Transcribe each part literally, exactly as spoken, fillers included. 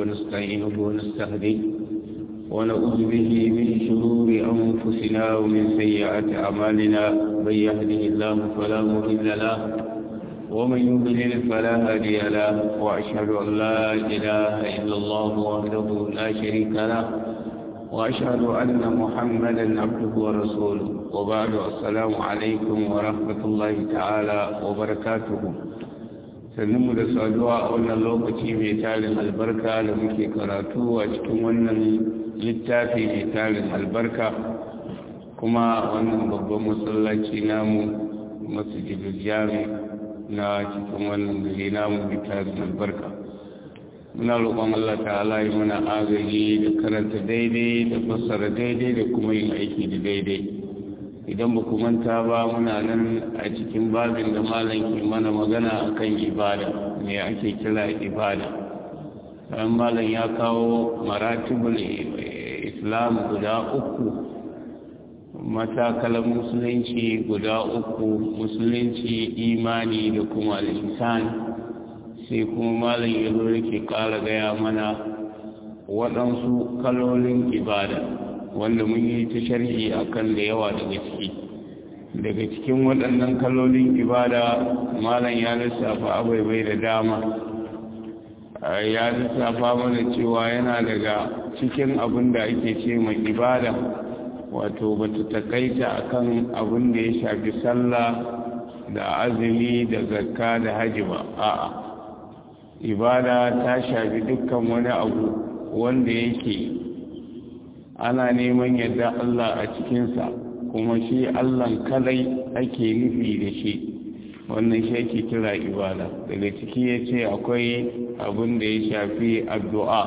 ونستعينه ونستهديه ونعوذ به من شرور أنفسنا ومن سيئات أعمالنا من يهده الله فلا مضل له ومن يضلل فلا هادي له وأشهد أن لا إله إلا الله وحده لا شريك له وأشهد أن محمدا عبده ورسوله وبعد السلام عليكم ورحمة الله تعالى وبركاته sannan da saduwa a wannan lokaci mai tarin albarka da muke karatu a cikin wannan littafi mai tarin albarka kuma wannan babban masallaci namu masjidul jami na cikin wannan gari namu mai tarin albarka muna roƙon Allah ta'ala yi mana agaji da karanta daidai da fassara daidai da kuma yin aiki da daidai idan ba ku manta ba muna nan a cikin babin da malam ke mana magana akan ibada me ake kira ibada dan malam ya kawo maratibul islam guda uku matakalan musulunci guda uku musulunci imani da kuma al-insan sai kuma malam ya zo yake ƙara gaya mana waɗansu kalolin ibada wanda mun yi ta sharhi akan da yawa daga ciki daga cikin waɗannan kalolin ibada malam ya lissafa abubuwa da dama ya lissafa mana cewa yana daga cikin abin da ake ce mai ibada wato bata takaita akan abin da ya shafi sallah da azumi da zakka da haji ba a'a ibada ta shafi dukkan wani abu wanda yake ana neman yadda Allah a cikinsa kuma shi Allah kadai ake nufi da shi wannan shi ake kira ibada daga ciki ya ce akwai abin da ya shafi addu'a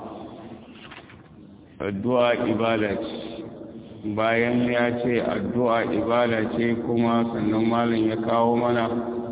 addu'a ibada ce bayan ya ce addu'a ibada ce kuma sannan malam ya kawo mana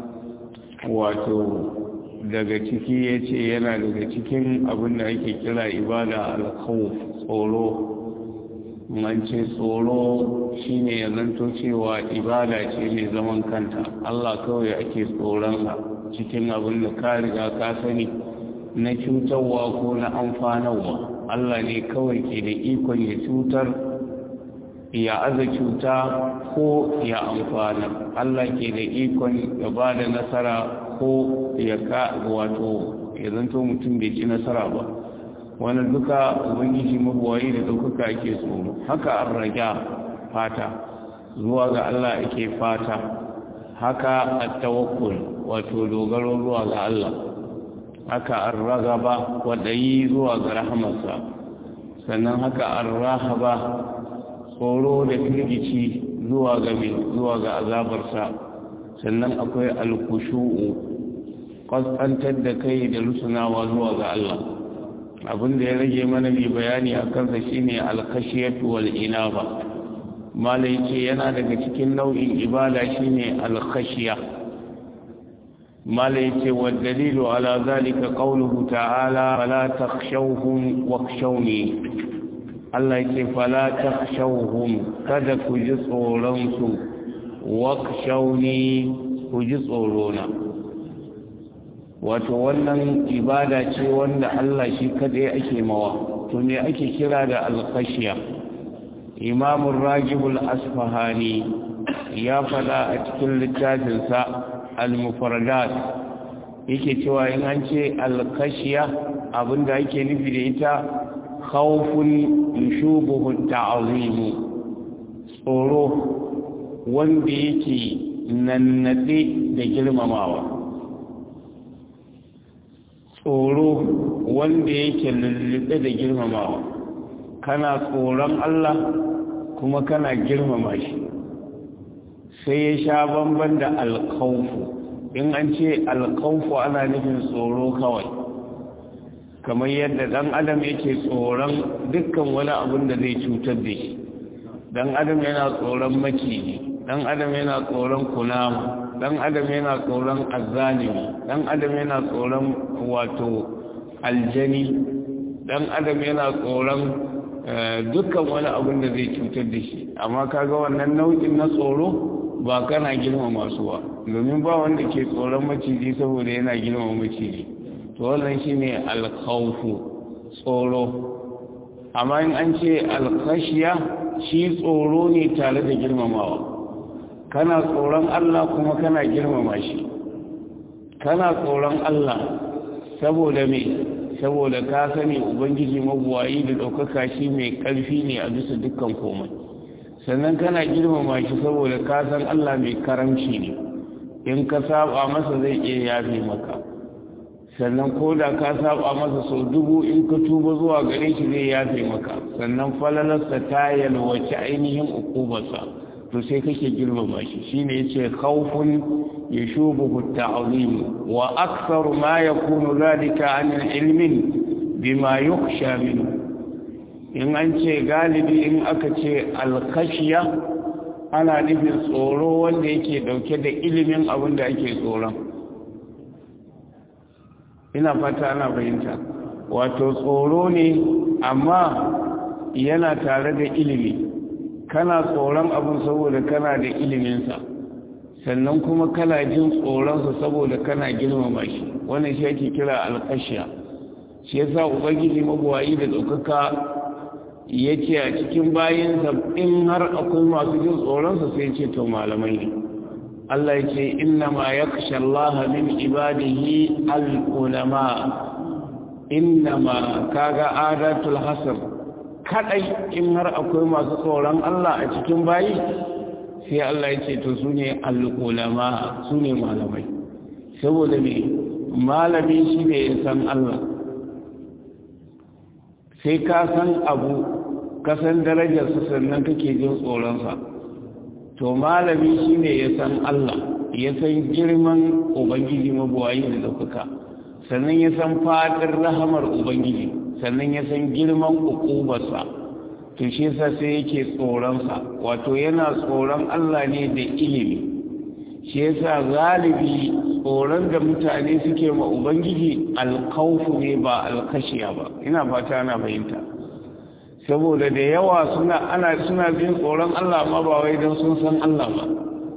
wato daga ciki ya ce yana daga cikin abin da ake kira ibada al-khawf tsoro mance tsoro shine ya zanto cewa ibada ce mai zaman kanta Allah kawai ake tsoron cikin abin da ka riga ka sani na cutarwa ko na amfanarwa Allah ne kawai ke da ikon ya cutar ya aza cuta ko ya amfana Allah ke da ikon ya ba da nasara ko ya ka wato ya zanto mutum bai ci nasara ba wani duka ubangiji mabuwayi da ɗaukaka ake tsoro haka an raja fata zuwa ga Allah ake fata haka at-tawakkul wato dogaro zuwa ga Allah haka ar-ragaba wadayi zuwa ga rahamarsa sannan haka ar-rahaba tsoro da firgici zuwa ga zuwa ga azabarsa sannan akwai al-khushu'u qasantar da kai da rusunawa zuwa ga Allah abin da ya rage mana mai bayani a kansa shine al-khashiyatu wal inaba malai ce yana daga cikin nau'in ibada shine al-khashiya malai ce wa dalilu ala zalika qawluhu ta'ala fala takhshawhum wakhshawni Allah ce fala takhshawhum kada ku ji tsoron su wakhshawni ku ji tsorona wato wannan ibada ce wanda Allah shi kadai ake mawa to ne ake kira da al-khashiya Imam Ragib al-Asfahani ya fada a cikin littafin sa al-Mufradat yake cewa in an ce al-khashiya abinda ake nufi da ita khawfun yushubuhu ta'zim tsoro wanda yake nannade da girmamawa tsoro wanda yake lullube da girmamawa kana tsoron Allah kuma kana girmama shi sai ya sha bamban da alkhawfu in an ce alkhawfu ana nufin tsoro kawai kamar yadda dan adam yake tsoron dukkan wani abin da zai cutar da shi dan adam yana tsoron maciji dan adam yana tsoron kunama dan adam yana tsoron azzalimi dan adam yana tsoron wato aljani dan adam yana tsoron dukkan wani abin da zai cutar da shi amma kaga wannan nau'in na tsoro ba kana girmama su ba domin ba wanda ke tsoron maciji saboda yana girmama maciji to wannan shine al-khawfu tsoro. Amma in an ce alkhashiya shi tsoro ne tare da girmamawa, kana tsoron Allah kuma kana girmama shi. Kana tsoron Allah saboda me, saboda ka sani ubangiji mabuwayi da ɗaukaka shi mai ƙarfi ne a bisa dukkan komai. Sannan kana girmama shi saboda ka san Allah mai karamci ne, in ka saba masa zai iya yafe maka. Sannan ko da ka saba masa sau dubu in ka tuba zuwa gare shi zai yafe maka. Sannan falalarsa ta yalwace ainihin ukubarsa, to sai kake girmama shi. Shine yace khawfun yashubuhu ta'zim wa aktharu ma yakunu zalika an ilmin bima yukhsha minhu. In an ce galibi in aka ce alkhashiya ana nufin tsoro wanda yake dauke da ilimin abin da ake tsoron. Ina fata ana fahimta, wato tsoro ne amma yana tare da ilimi. Kana tsoron abin saboda kana da iliminsa, sannan kuma kana jin tsoronsa saboda kana girmama shi. Wannan shi ake kira alkhashiya. Shi yasa ubangiji mabuwayi da ɗaukaka ya ce a cikin bayansa in har akwai masu jin tsoronsa sai ce to malamai ne. Allah ya ce inna ma yakhsha Allah min ibadihi al-ulama. Inna ma kaga adatul hasr, kadai in har akwai masu tsoron Allah a cikin bayi sai Allah ya ce to sune al-ulama, sune malamai. Saboda me, malami shi ne ya san Allah. Sai ka san abu, ka san darajarsa sannan kake jin tsoronsa. To malami shi ne ya san Allah, ya san girman Ubangiji mabuwayi da ɗaukaka, sannan ya san faɗin rahamar Ubangiji, sannan ya san girman ukubarsa. To shi yasa sai yake tsoronsa, wato yana tsoron Allah ne da ilimi. Shi yasa galibi tsoron da mutane suke ma Ubangiji alkhawfu ne ba alkhashiya ba. Ina fata ana fahimta. Saboda da yawa suna ana suna jin tsoron Allah amma ba wai don sun san Allah ba.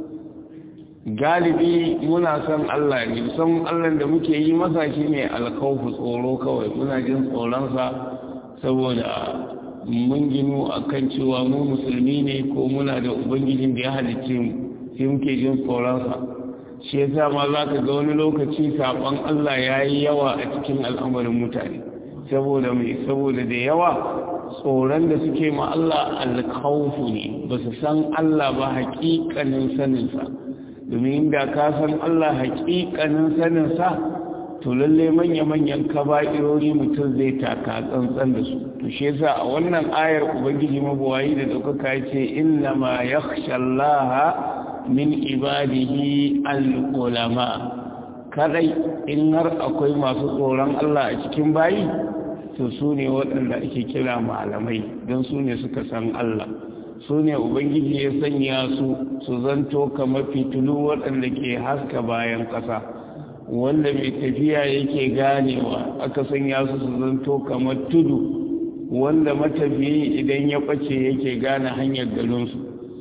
Galibi muna san Allah ne, san Allah da muke yi masa shi ne alkhawfu, tsoro kawai. Muna jin tsoronsa saboda mun ginu akan cewa mu musulmi ne ko muna da Ubangijin da ya halicce mu, sai muke jin tsoronsa. Shi yasa ma za ka ga wani lokaci saɓon Allah ya yi yawa a cikin al'amarin mutane. Saboda mai, saboda da yawa tsoron da suke ma Allah alkhawfu ne, ba su san Allah ba haƙiƙanin saninsa. Domin da ka san Allah haƙiƙanin saninsa, to lalle manya-manyan kaba'irori mutum zai taka tsantsan da su. To shi yasa a wannan ayar Ubangiji mabuwayi da ɗaukaka ya ce inna ma yakhsha Allah min ibadihi al-ulama. Kadai in har akwai masu tsoron Allah a cikin bayi, to su ne waɗanda ake kira malamai, don su ne suka san Allah. Su ne Ubangiji ya sanya su su zanto kamar fitilu waɗanda ke haska bayan ƙasa. Wanda mai tafiya yake ganewa, aka sanya su su zanto kamar tudu, wanda matafiyi idan ya ɓace yake gane hanyar garinsu.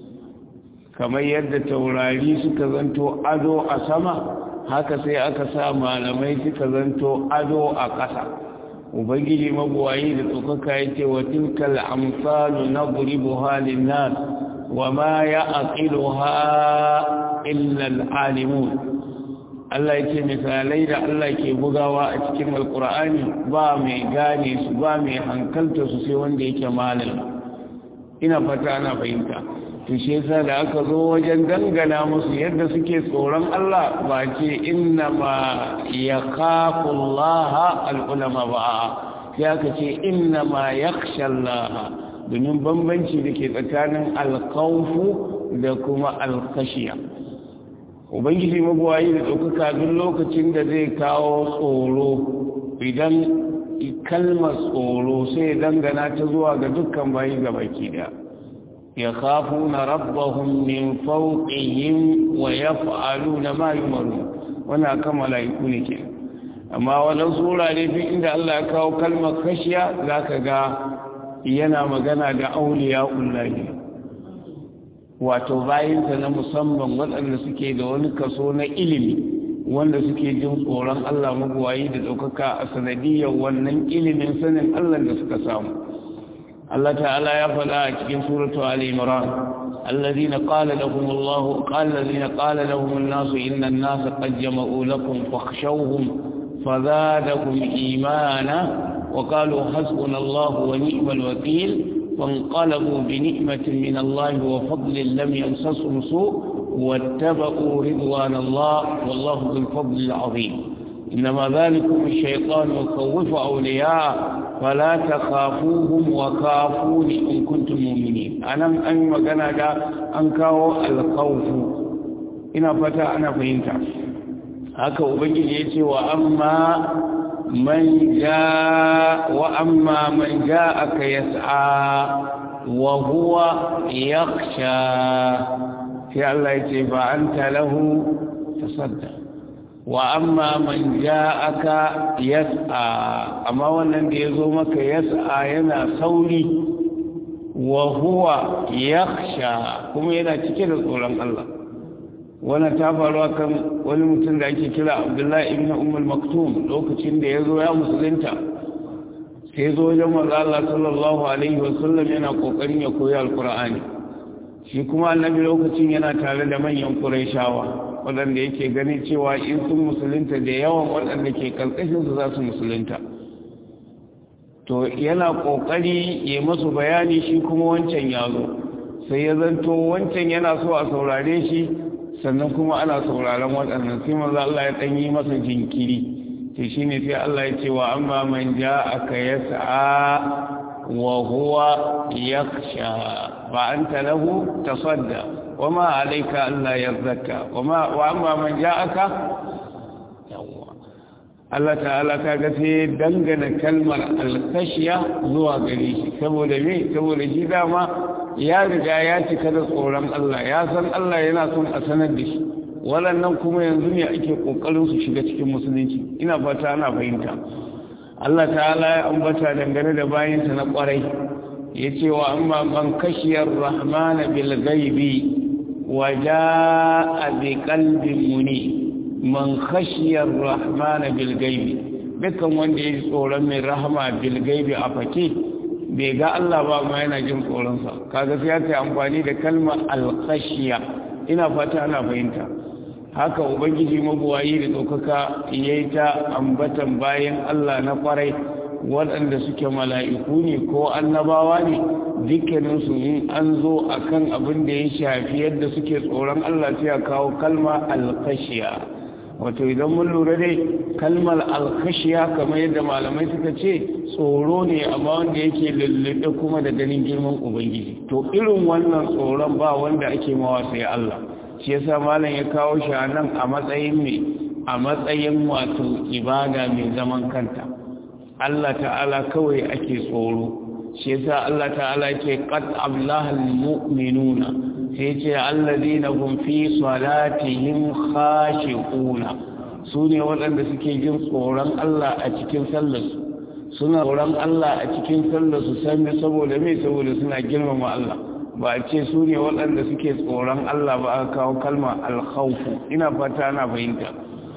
Kamar yadda taurari suka zanto ado a sama, haka sai aka sa malamai suka zanto ado a ƙasa. Ubangiji mabuwayi da tsokaka ya ce wa tilkal amsalu nadribuha lin-nas wa ma ya'qiluha illa al-alimun. Allah ya ce misalai da Allah ke bugawa a cikin Alƙur'ani ba mai gane su, ba mai hankalta su sai wanda yake malami. Ina fata ana fahimta. To shi yasa da aka zo wajen dangana musu yadda suke tsoron Allah ba ce inna ma yakhafu Allah al-ulama ba, sai aka ce inna ma yakhsha Allah, domin bambanci da ke tsakanin al-khawfu da kuma al-khashiya. Ubangiji mabuwayi da ɗaukaka duk lokacin da zai kawo tsoro, idan kalmar tsoro sai dangana ta zuwa ga dukkan bayi ga baki da ya kafu na rabbahun min fauƙihim wa ya fa'alu na mayu maru, wana kan mala'iku ne ke. Amma wannan tsora ne fi inda Allah ya kawo kalmar kashiya za ka ga yana magana da auliya ullahi, wato bayinsa na musamman waɗanda suke da wani kaso na ilimi wanda suke jin tsoron Allah magwayi da ɗaukaka a sanadiyar wannan ilimin sanin Allah da suka samu. Allah ta'ala ya faɗa a cikin suratu Ali Imran alladhina qala lahum Allah qala alladhina qala lahum an-nas inna an-nasa qad jama'u lakum fakhshawhum fazadakum imana wa qalu hasbuna Allah wa ni'mal wakeel fanqalabu bi ni'matin min Allah wa fadlin lam yamsashum su' واتبعوا رضوان الله والله ذو الفضل العظيم إنما ذلكم الشيطان يخوف أولياء فلا تخافوهم وخافون إن كنتم مؤمنين أنا أن مكان هذا أنكوا الخوف إن فتى أنا فهمت هكا أبنجي يتي وأما من جاء وأما من جاءك يسعى وهو يخشى sai Allah ya ce ba an talahu tasadda wa amma man ja'aka yas'a amma wannan da yazo maka yas'a yana sauri wa huwa yakhsha kuma yana cike da tsoron Allah wannan ta faru kan wani mutum da ake kira Abdullahi ibn Umm al-Maktum lokacin da yazo ya musulunta sai yazo wajen manzo Allah sallallahu alaihi wasallam yana kokarin ya koyi alqur'ani shi kuma annabi lokacin yana tare da manyan Qurayshawa waɗanda yake gani cewa in sun musulunta da yawan waɗanda ke karkashin su za su musulunta to yana kokari ya masu bayani shi kuma wancan ya zo sai ya zanto wancan yana so a saurare shi sannan kuma ana sauraron waɗannan sai manzo Allah ya dan yi masa jinkiri to shine sai Allah ya ce wa amma man ja'aka yas'a wa huwa yakhsha فأنت له تصدى وما عليك ألا يذكى وما وأما من جاءك الله تعالى كاغتي دنگنا كلمة الخشية زوا غري saboda me saboda shi dama ya riga ya cika da tsoron Allah ya san Allah yana son a sanar da shi wannan kuma yanzu ne ake kokarin su shiga cikin musulunci ina fata ana fahimta Allah ta'ala ya ambata dangane da bayinsa na kwarai yace wa amma man kashiyar rahmana bil ghaibi wa jaa bi qalbin muni man khashiyar rahmana bil ghaibi dukkan wanda yake tsoron mai rahama bil ghaibi a fake bai ga Allah ba ma yana jin tsoron sa kaga sai ya amfani da kalmar al khashiya ina fata ana fahimta haka ubangiji mabuwayi da dokaka yayi ta ambatan bayan Allah na kwarai waɗanda suke mala'iku ne ko annabawa ne dukkaninsu in an zo a kan abin da ya shafi yadda suke tsoron Allah sai a kawo kalma alkashiya wato idan mun lura dai kalmar alkashiya kamar yadda malamai suka ce tsoro ne amma wanda yake lullube kuma da ganin girman ubangiji to irin wannan tsoron ba wanda ake mawa sai Allah shi yasa malam ya kawo shi a nan a matsayin me a matsayin wato ibada mai zaman kanta Allah ta'ala kawai ake tsoro shi yasa Allah ta'ala ke qad ablahal mu'minuna sai ce alladheena hum fi salatihim khashi'una sune waɗanda suke jin tsoron Allah a cikin sallarsu suna tsoron Allah a cikin sallarsu sai saboda me saboda suna girmama Allah ba a ce sune waɗanda suke tsoron Allah ba aka kawo kalma al-khawf ina fata ana fahimta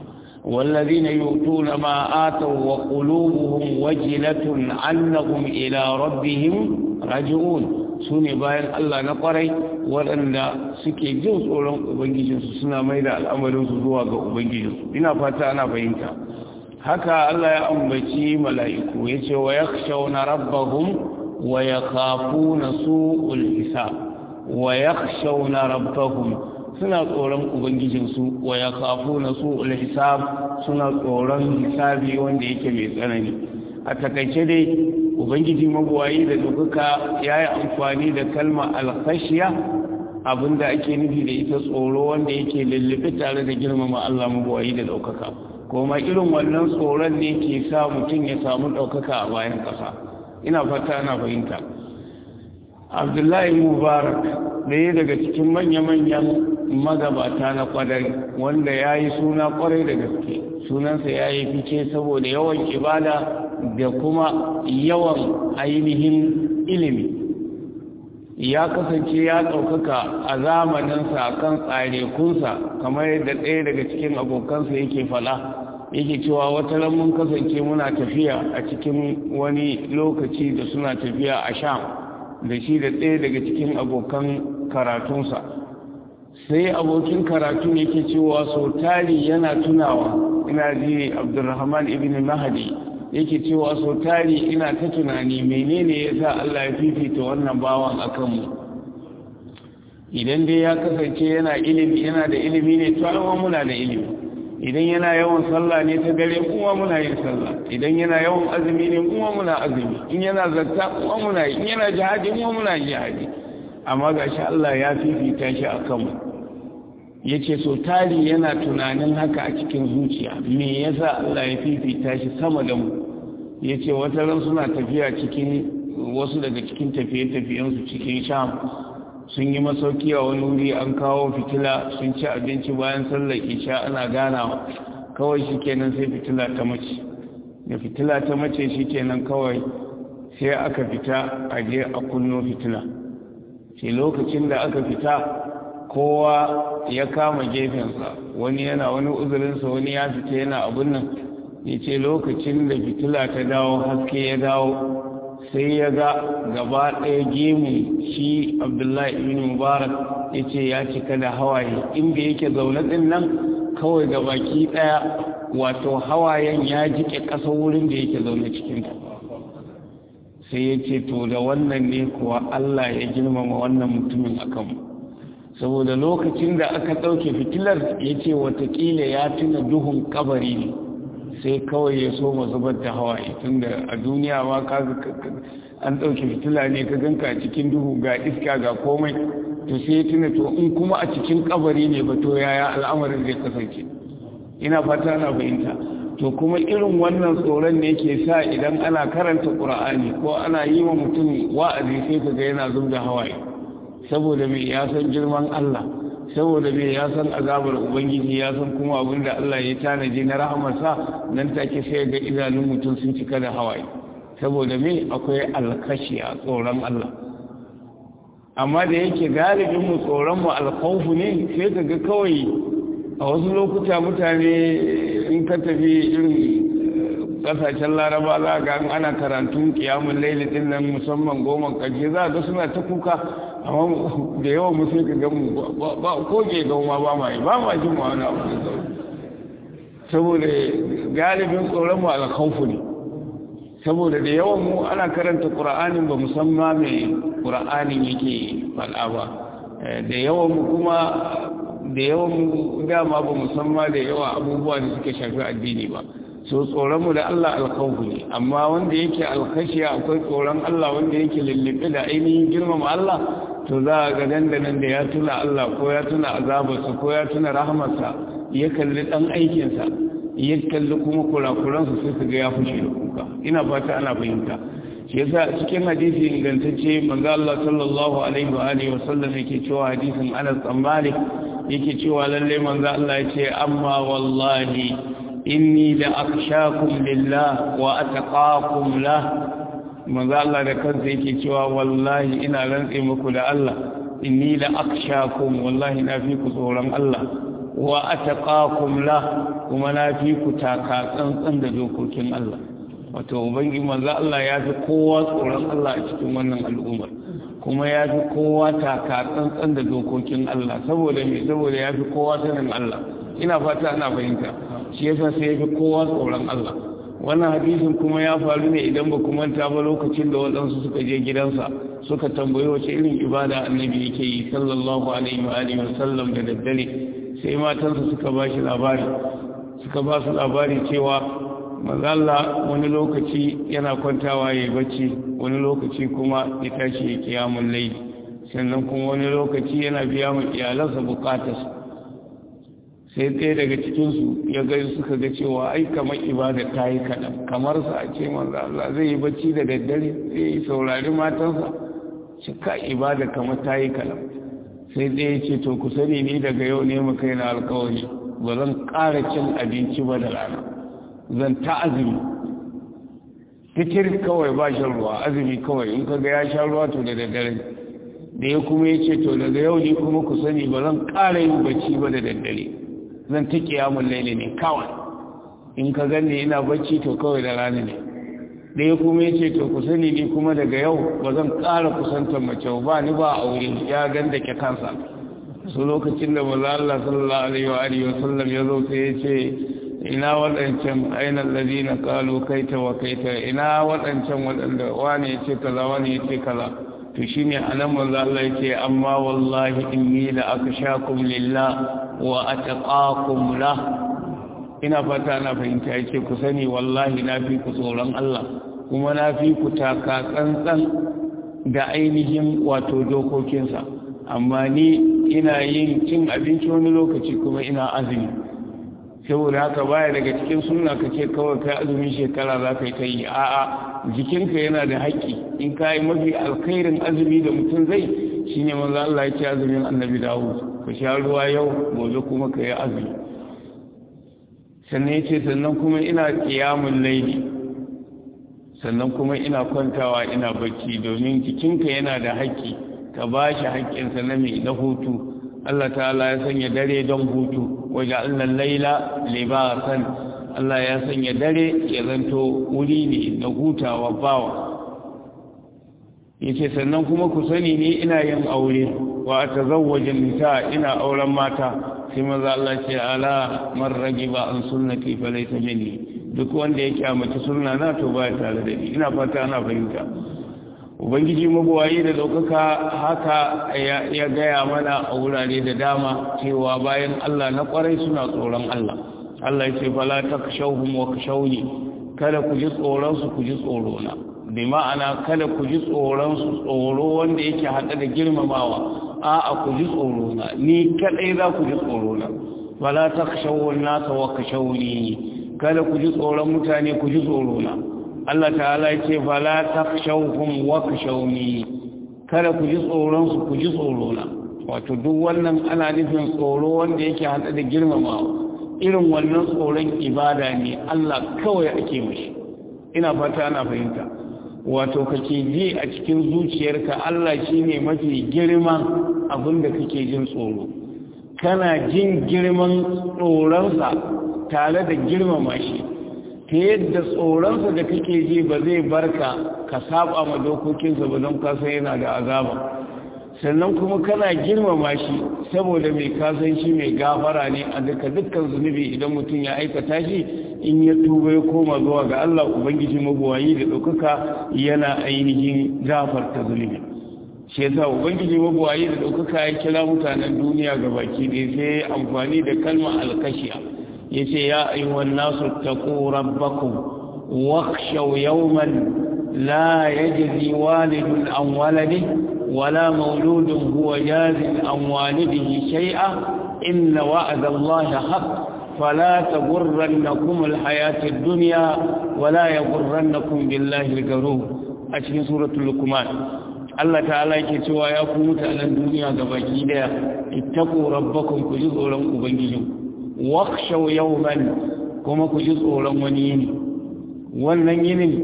والذين يؤتون ما آتوا وقلوبهم وجلة أنهم إلى ربهم راجعون سوني باين الله نقري وأن سكي جنس أولم أبنجيجنس سنة ميدا الأمر سزواغ أبنجيجنس إنا فاتانا فإنتا هكا الله يأمبتي ملائكو يتي ويخشون ربهم ويخافون سوء الحساب ويخشون ربهم suna tsoron ubangijinsu wa ya kafu na su hisab suna tsoron hisabi wanda yake mai tsanani a takaice dai ubangiji mabuwayi da dukaka ya yi amfani da kalma alkhashiya abinda ake nufi da ita tsoro wanda yake lullube tare da girmama Allah mabuwayi da daukaka kuma irin wannan tsoron ne ke sa mutum ya samu daukaka a bayan kasa ina fata ana fahimta Abdullahi Mubarak ɗaya daga cikin manya-manyan magabata na kwadari wanda ya yi suna kwarai da gaske sunansa ya yi fice saboda yawan ibada da kuma yawan ainihin ilimi ya kasance ya ɗaukaka a zamaninsa kan tsarekunsa kamar yadda ɗaya daga cikin abokansa yake fala yake cewa wata ran mun kasance muna tafiya a cikin wani lokaci da suna tafiya a sham da shi da ɗaya daga cikin abokan karatunsa sai abokin karatun yake cewa sau tari yana tunawa ina ji abdurrahman ibn mahdi yake cewa sau tari ina ta tunani menene ya sa Allah ya fifita wannan bawan a kanmu idan dai ya kasance yana ilimi yana da ilimi ne to amma muna da ilimi idan yana yawan sallah ne ta dare kuma muna yin sallah idan yana yawan azumi ne kuma muna azumi in yana zakka kuma muna yi in yana jihadi kuma muna jihadi amma gashi Allah ya fifita shi a kanmu yace so tari yana tunanin haka a cikin zuciya me yasa Allah ya fifita shi sama da mu yace wata ran suna tafiya cikin wasu daga cikin tafiye-tafiyen su cikin Sham sun yi masauki a wani wuri an kawo fitila sun ci abinci bayan sallar isha ana ganawa kawai shikenan sai fitila ta mace da fitila ta mace shikenan kawai sai aka fita a je a kunno fitila sai lokacin da aka fita kowa ya kama gefensa wani yana wani uzurinsa wani ya fita yana abun nan ya ce lokacin da fitila ta dawo haske ya dawo sai ya ga gaba ɗaya gemu shi abdullahi ibn mubarak ya ce ya cika da hawaye inda yake zaune ɗin nan kawai ga baki ɗaya wato hawayen ya jike ƙasa wurin da yake zaune cikinta sai ya ce to da wannan ne kuwa Allah ya girmama wannan mutumin a kanmu saboda lokacin da aka ɗauke fitilar ya ce watakila ya tuna duhun kabari ne sai kawai ya so ma zubar da hawaye tun da a duniya ma an ɗauke fitila ne ka ganka a cikin duhu ga iska ga komai to sai ya tuna to in kuma a cikin kabari ne ba to yaya al'amarin zai kasance ina fata na fahimta to kuma irin wannan tsoron ne ke sa idan ana karanta ƙur'ani ko ana yi wa mutum wa'azi sai ka ga yana zub da hawaye saboda mai ya san girman Allah saboda mai ya san azabar ubangiji ya san kuma abin da Allah ya tanaji na rahamarsa nan take sai ga idanun mutum sun cika da hawaye saboda mai akwai alkashiya tsoron Allah amma da yake galibin mu tsoron mu alkhawfu ne sai ka ga kawai a wasu lokuta mutane in ka tafi irin kasashen laraba za ga ana karantun kiyamun laili din nan musamman goma karshe za ga suna ta kuka amma da yawan mu sai ka ga mu ba ko ke ga ma ba ma yi ba ma jin wani abu da zaune saboda galibin tsoron mu alkhawfu ne saboda da yawan mu ana karanta qur'anin ba musamman mai qur'anin yake faɗa ba da yawan mu kuma da yawan dama ba musamman da yawa abubuwa da suka shafi addini ba so tsoronmu da Allah alkhawfu ne amma wanda yake alkhashiya akwai tsoron Allah wanda yake lullube da ainihin girmama Allah to za a ga dandanan da ya tuna Allah ko ya tuna azabarsa ko ya tuna rahamarsa ya kalli dan aikinsa ya kalli kuma kurakuransa sai su ga ya fushi da kuka ina fata ana fahimta shi yasa cikin hadisi ingantacce manzo Allah sallallahu alaihi wa alihi wa sallam yake cewa hadisin Anas bin Malik yake cewa lalle manzo Allah ya ce amma wallahi inni la akhshakum lillah wa ataqakum lah manzo Allah da kansa yake cewa wallahi ina rantse muku da Allah inni la akhshakum wallahi na fi ku tsoron Allah wa ataqakum lah kuma na fi ku taka tsantsan da dokokin Allah wato ubangi manzo Allah ya fi kowa tsoron Allah a cikin wannan al'ummar kuma ya fi kowa taka tsantsan da dokokin Allah saboda me saboda ya fi kowa sanin Allah ina fata ana fahimta shi yasa sai ya fi kowa tsoron Allah wannan hadisin kuma ya faru ne idan ba kuma ta ba lokacin da waɗansu suka je gidansa suka tambayi wace irin ibada annabi yake yi sallallahu alaihi wa alihi wa sallam da daddare sai matansa suka ba shi labari suka ba su labari cewa manzo Allah wani lokaci yana kwantawa yayi bacci wani lokaci kuma ya tashi ya kiyamul layl sannan kuma wani lokaci yana biya wa iyalansa bukatarsa sai ɗaya daga cikinsu ya gari suka ga cewa ai kamar ibada ta yi kaɗan kamar sa a ce manzo Allah zai yi bacci da daddare zai yi saurari matansa shi ka ibada kamar ta yi kaɗan sai ɗaya ce to ku sani ni daga yau ne mu kai na alkawari ba zan ƙara cin abinci ba da rana zan ta azumi fitir kawai ba shan ruwa azumi kawai in ka ga ya sha ruwa to da daddare da ya kuma ya ce to daga yau ne kuma ku sani ba zan ƙara yin bacci ba da daddare zan ta kiyamun laili ne kawai in ka gani ina bacci to kawai da rana ne da ya kuma ya ce to ku sani ni kuma daga yau ba zan ƙara kusantar mace ba ni ba aure ya ganda ke kansa su lokacin da maza Allah sallallahu alaihi wa alihi wa sallam ya zo sai ya ce ina waɗancan ainihin lalina kalu kaita wa kaita ina waɗancan waɗanda wani ya ce kaza wani ya ce kaza to shi ne a nan manzo Allah ya ce amma wallahi inni la akshakum lillah wa ataqakum la ina fata na fahimta yake ku sani wallahi na fi ku tsoron Allah kuma na fi ku taka tsantsan da ainihin wato dokokinsa amma ni ina yin cin abinci wani lokaci kuma ina azumi saboda haka baya daga cikin sunna kace kawai kai azumin shekara za ka yi ta yi a'a jikinka yana da haƙƙi in ka yi mafi alkhairin azumi da mutum zai shine manzo Allah ya ce azumin annabi Dawud ka sha ruwa yau gobe kuma ka yi azumi sannan yace sannan kuma ina qiyamul layli sannan kuma ina kwantawa ina bacci domin jikinka yana da haƙƙi ka bashi haƙƙinsa na mai na hutu Allah ta'ala ya sanya dare don hutu waje allan laila libasan Allah ya sanya dare ya zanto wuri ne na hutawa bawa yace sannan kuma ku sani ne ina yin aure wa tazawwajin nisa ina auren mata sai maza Allah ce ala man ragiba an sunnati falaysa minni duk wanda yake a mace sunna na to ba tare da ni ina fata ana fahimta ubangiji mabuwayi da daukaka haka ya gaya mana a wurare da dama cewa bayan Allah na kwarai suna tsoron Allah Allah ya ce fala takshawhum wa kashawni kada ku ji tsoron su ku ji tsoro na bi ma'ana kada ku ji tsoron su tsoro wanda yake hada da girmamawa a'a ku ji tsoro na ni kadai za ku ji tsoro na fala takshawun nas wa kashawni kada ku ji tsoron mutane ku ji tsoro na Allah ta'ala ya ce fala takshawhum wa kashawni kada ku ji tsoron su ku ji tsoro na wato duk wannan ana nufin tsoro wanda yake hada da girmamawa irin wannan tsoron ibada ne Allah kawai ake mishi ina fata ana fahimta wato kake ji a cikin zuciyarka Allah shine mafi girman abinda kake jin tsoro kana jin girman tsoronsa tare da girmama shi ta yadda tsoronsa da kake ji ba zai barka ka saba ma dokokinsa ba don kasa yana da azaba sannan kuma kana girmama shi saboda mai kasan shi mai gafara ne a duka dukkan zunubi idan mutum ya aikata shi in ya tuba ya koma zuwa ga Allah ubangiji mabuwayi da ɗaukaka yana ainihin gafarta zunubi shi yasa ubangiji mabuwayi da ɗaukaka ya kira mutanen duniya ga baki ɗaya sai amfani da kalmar alkashiya yace ya ayyuhan nasu taqu rabbakum wakhshaw yawman la yajzi walidun an waladihi ولا مولود هو جاز عن والده شيئا إن وعد الله حق فلا تغرنكم الحياة الدنيا ولا يغرنكم بالله الغرور أشهد سورة اللقمان الله تعالى يكتوى يقوم على الدنيا gabaki daya ittaqu rabbakum ku ji tsoron ubangiji wakhshaw yawman kuma ku ji tsoron wani yini wannan yinin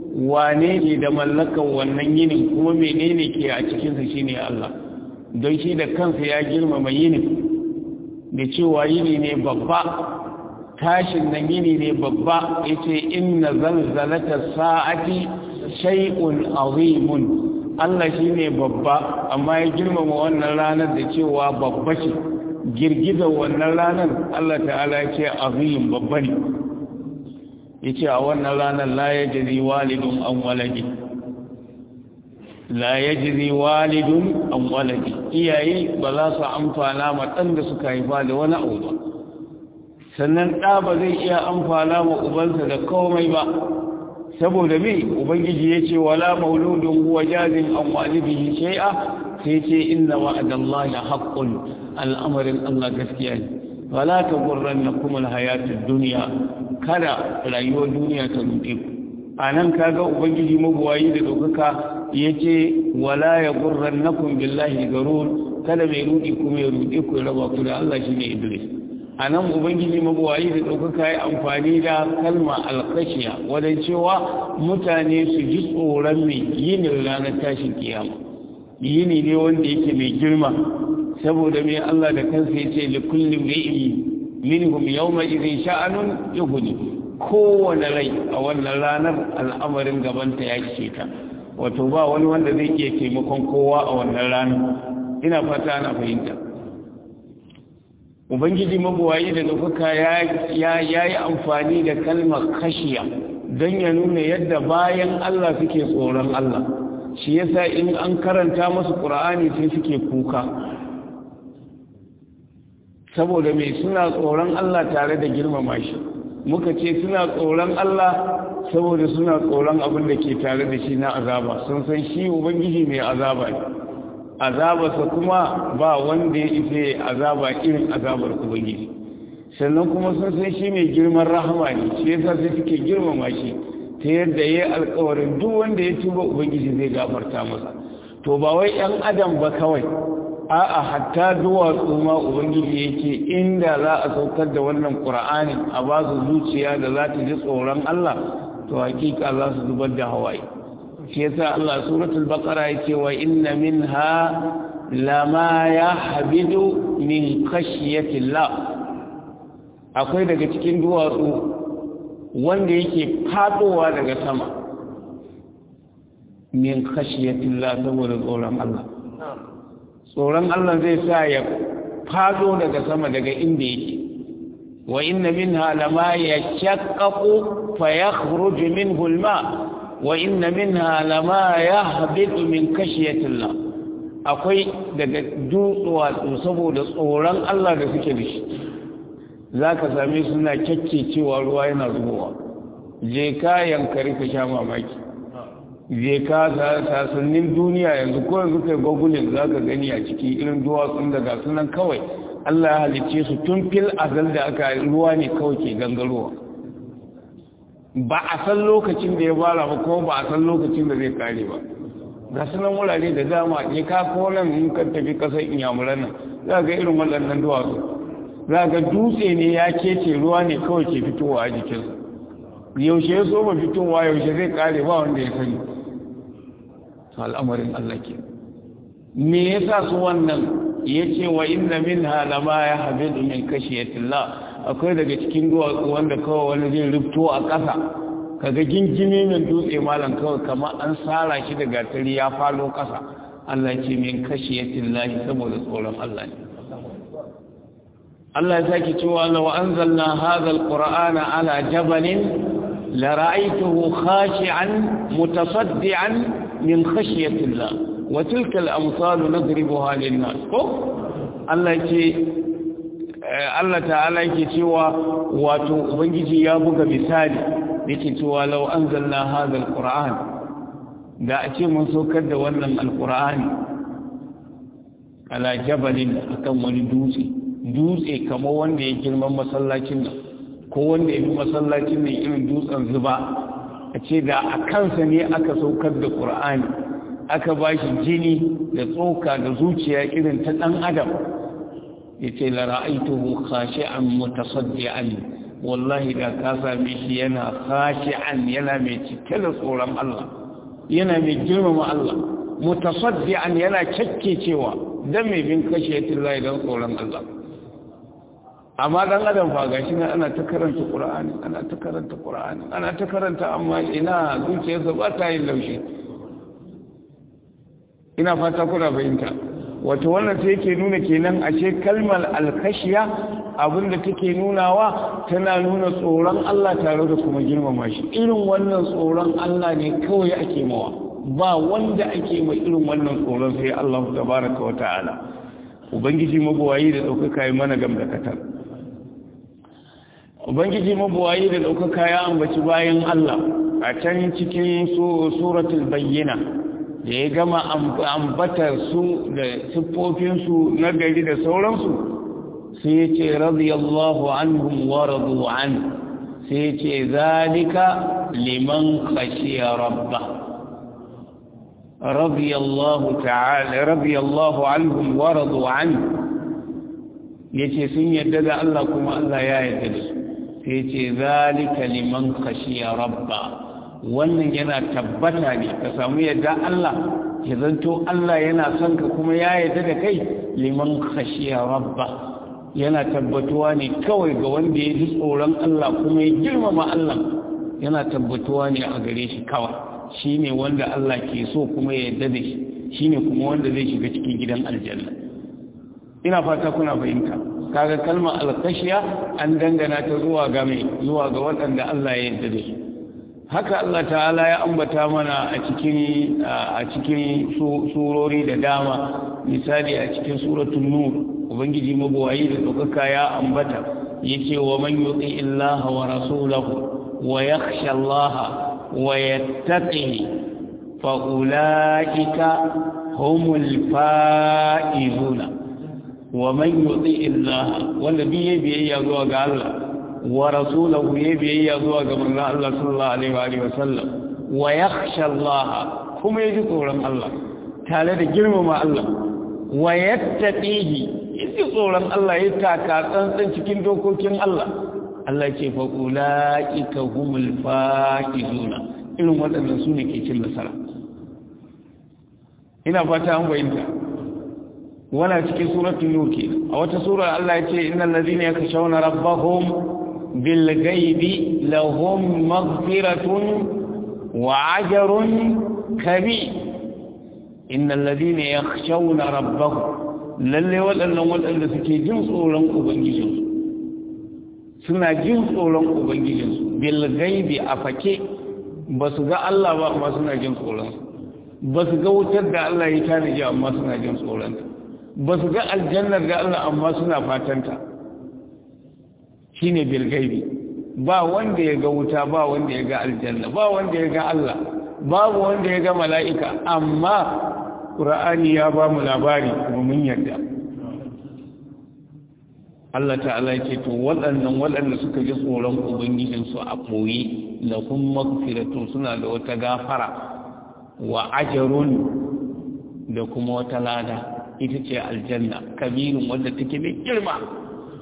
wane ne da mallakan wannan yinin kuma menene ke a cikinsa shine Allah don shi da kansa ya girmama yinin da cewa yini ne babba tashin nan yini ne babba yace inna zalzalata sa'ati shay'un azimun Allah shine babba amma ya girmama wannan ranar da cewa babba ce girgizar wannan ranar Allah ta'ala ya ce azim babba ne yace a wannan ranar la yajzi walidun an waladi la yajzi walidun an waladi iyaye ba za su amfana ma dan da suka haifa da wani abu ba sannan da ba zai iya amfana ma ubansa da komai ba saboda me ubangiji yace wala mauludun huwa jazin an walidihi shay'a sai ce inna wa'adallahi haqqun al'amarin Allah gaskiya ne wala taghurrannakum alhayatud dunya kada rayuwar duniya ta ruɗe ku a nan kaga ubangiji mabuwayi da ɗaukaka ya ce wala ya gurran na billahi garur kada mai ruɗi kuma ya ruɗe ku raba ku da Allah shi ne iblis a nan ubangiji mabuwayi da ɗaukaka ya amfani da kalma alkashiya wajen cewa mutane su ji tsoron mai yin ranar tashin kiyama yini ne wanda yake mai girma saboda mai Allah da kansa yace li kulli ri'in minhum yawma idhin sha'anun yughni kowane rai a wannan ranar al'amarin gabanta ya ce ta wato ba wani wanda zai iya taimakon kowa a wannan ranar ina fata ana fahimta ubangiji mabuwayi da ɗaukaka ya yi amfani da kalmar khashiya don ya nuna yadda bayan Allah suke tsoron Allah shi yasa in an karanta masu ƙur'ani sai suke kuka saboda mai suna tsoron Allah tare da girmama shi muka ce suna tsoron Allah saboda suna tsoron abin da ke tare da shi na azaba sun san shi ubangiji mai azaba ne azabarsa kuma ba wanda ya ife azaba irin azabar ubangiji sannan kuma sun san shi mai girman rahama ne shi yasa sai suke girmama shi ta yadda ya yi alkawarin duk wanda ya tuba ubangiji zai gafarta masa to ba wai yan adam ba kawai a'a hatta duwatsu ma ubangiji yake inda za a saukar da wannan qur'ani a ba su zuciya da za ta ji tsoron Allah to hakika za su zubar da hawaye shi yasa Allah suratul baqara yace wa inna minha lama yahbidu min khashyati Allah akwai daga cikin duwatsu wanda yake fadowa daga sama min khashyati Allah saboda tsoron Allah tsoron Allah zai sa ya fado daga sama daga inda yake wa inna minha lama yashaqqaqu fayakhruju minhu al-ma' wa inna minha lama yahbitu min khashyatillah akwai daga dutsuwa saboda tsoron Allah da suke da shi zaka same suna cewa ruwa yana zubowa je ka yankari ka sha mamaki je ka sasannin duniya yanzu ko yanzu kai gogulin zaka gani a ciki irin duwatsun daga sunan kawai Allah ya halicce su tun fil azal da aka ruwa ne kawai ke gangarowa ba a san lokacin da ya fara ba kuma ba a san lokacin da zai kare ba ga sunan wurare da dama ne ka kolan in ka tafi kasar inyamuran nan za ga irin waɗannan duwatsu za ga dutse ne ya kece ruwa ne kawai ke fitowa a jikinsa yaushe ya so ba fitowa yaushe zai kare ba wanda ya sani al'amarin Allah ke me yasa su wannan yace wa inna minha lama yahbidu min khashyatillah akwai daga cikin duwatsu wanda kawai wani zai rufto a ƙasa kaga gingime mai dutse malam kawai kamar an sara shi da gatari ya falo ƙasa Allah ce min khashyatillah saboda tsoron Allah ne Allah ya saki cewa law anzalna hadha alqur'ana ala jabalin la ra'aytuhu khashi'an mutasaddian min khashyatillah wa tilka al-amsal nadribuha lin-nas ko Allah ce Allah ta'ala yake cewa wato ubangiji ya buga misali yake cewa law anzalna hadha alquran da a ce mun saukar da wannan alqur'ani ala jabalin akan wani dutse dutse kamar wanda ya girman masallacin nan ko wanda ya fi masallacin nan irin dutsen zuba a ce da a kansa ne aka saukar da qur'ani aka bashi jini da tsoka da zuciya irin ta dan adam yace la ra'aytuhu khashi'an mutasaddian wallahi da ka same shi yana khashi'an yana mai cike da tsoron Allah yana mai girmama Allah mutasaddian yana cewa dan mai bin khashiyatillahi dan tsoron Allah amma dan adam fa gashi ne ana ta karanta Qur'ani ana ta karanta Qur'ani ana ta karanta amma ina zuciyarsa ba ta yin laushi ina fata kuna bayinta wato wannan sai yake nuna kenan ashe kalmar alkashiya abinda take nunawa tana nuna tsoron Allah tare da kuma girmama shi irin wannan tsoron Allah ne kawai ake mawa ba wanda ake mai irin wannan tsoron sai Allah tabaraka wa ta'ala ubangiji mabuwayi da daukaka yi mana gamdakatar ubangiji mabuwayi da daukaka ya ambaci bayan Allah a can cikin suratul bayyina da ya gama ambatar su da siffofinsu na gari da sauransu sai ya ce radiyallahu anhum wa radu an sai ya ce zalika liman khashiya rabba radiyallahu ta'ala radiyallahu anhum wa radu an yace sun yadda da Allah kuma Allah ya yarda da su sai ya ce zalika liman khashiya rabba wannan yana tabbata ne ka samu yadda Allah ya zanto Allah yana son ka kuma ya yarda da kai liman khashiya rabba yana tabbatuwa ne kawai ga wanda ya ji tsoron Allah kuma ya girmama Allah yana tabbatuwa ne a gare shi kawai shine wanda Allah ke so kuma ya yarda da shi shine kuma wanda zai shiga cikin gidan aljanna ina fata kuna fahimta kaga kalmar alkashiya an dangana ta zuwa ga mai zuwa ga waɗanda Allah ya yarda da su haka Allah ta'ala ya ambata mana a cikin a cikin surori da dama misali a cikin suratul nur ubangiji mabawayi da dokaka ya ambata yace wa man yuti illaha wa rasulahu wa yakhsha allaha wa yattaqi fa ulaika humul faizuna wa man yuti illaha wanda biye biyayya zuwa ga Allah wa rasulahu ya biyayya zuwa ga manzon Allah sallallahu alaihi wa alihi wasallam wa yakhsha Allah kuma yaji tsoron Allah tare da girmama Allah wa yattaqihi yaji tsoron Allah ya taka tsantsan cikin dokokin Allah Allah ce fa ulaika humul faizuna irin waɗannan su ne ke cin nasara ina fata an bayyana wala cikin suratul nur ke a wata sura Allah ya ce innal ladina yakhshawna rabbahum بالغيب لهم مغفرة وعجر كبير إن الذين يخشون ربهم للي ولن ولن سكي جنس أولن أبنجيجن سنا جنس أولن أبنجيجن بالغيب أفكي بس غا الله ما سنا جنس أولن بس غا وتد الله يتاني جاء ما سنا جنس أولن بس غا الجنة غا الله أما سنا فاتنتا shine bilgaibi ba wanda ya ga wuta ba wanda ya ga aljanna ba wanda ya ga Allah babu wanda ya ga mala'ika amma Qur'ani ya ba mu labari kuma mun yarda Allah ta'ala yake to waɗannan waɗanda suka ji tsoron ubangijin su a boye lahum maghfiratun suna da wata gafara wa ajrun da kuma wata lada ita ce aljanna kabirun wanda take mai girma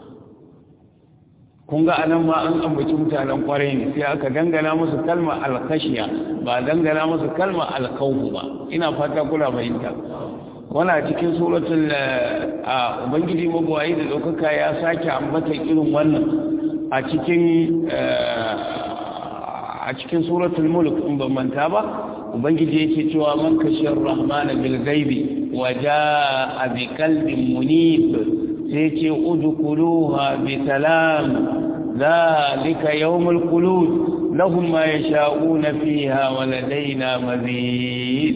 kun ga anan ma an ambaci mutanen kwarai ne sai aka dangana musu kalmar alkashiya ba dangana musu kalmar alkawfu ba ina fata kula fahimta wannan cikin suratul a ubangiji mabuwayi da daukaka ya sake ambata irin wannan a cikin a cikin suratul mulk in ban manta ba ubangiji yake cewa man kashiyar rahmana bil ghaibi wa jaa bi qalbin munib sai ce udkhuluha bi salam ذلك يوم الخلود لهم ما يشاءون فيها ولدينا مزيد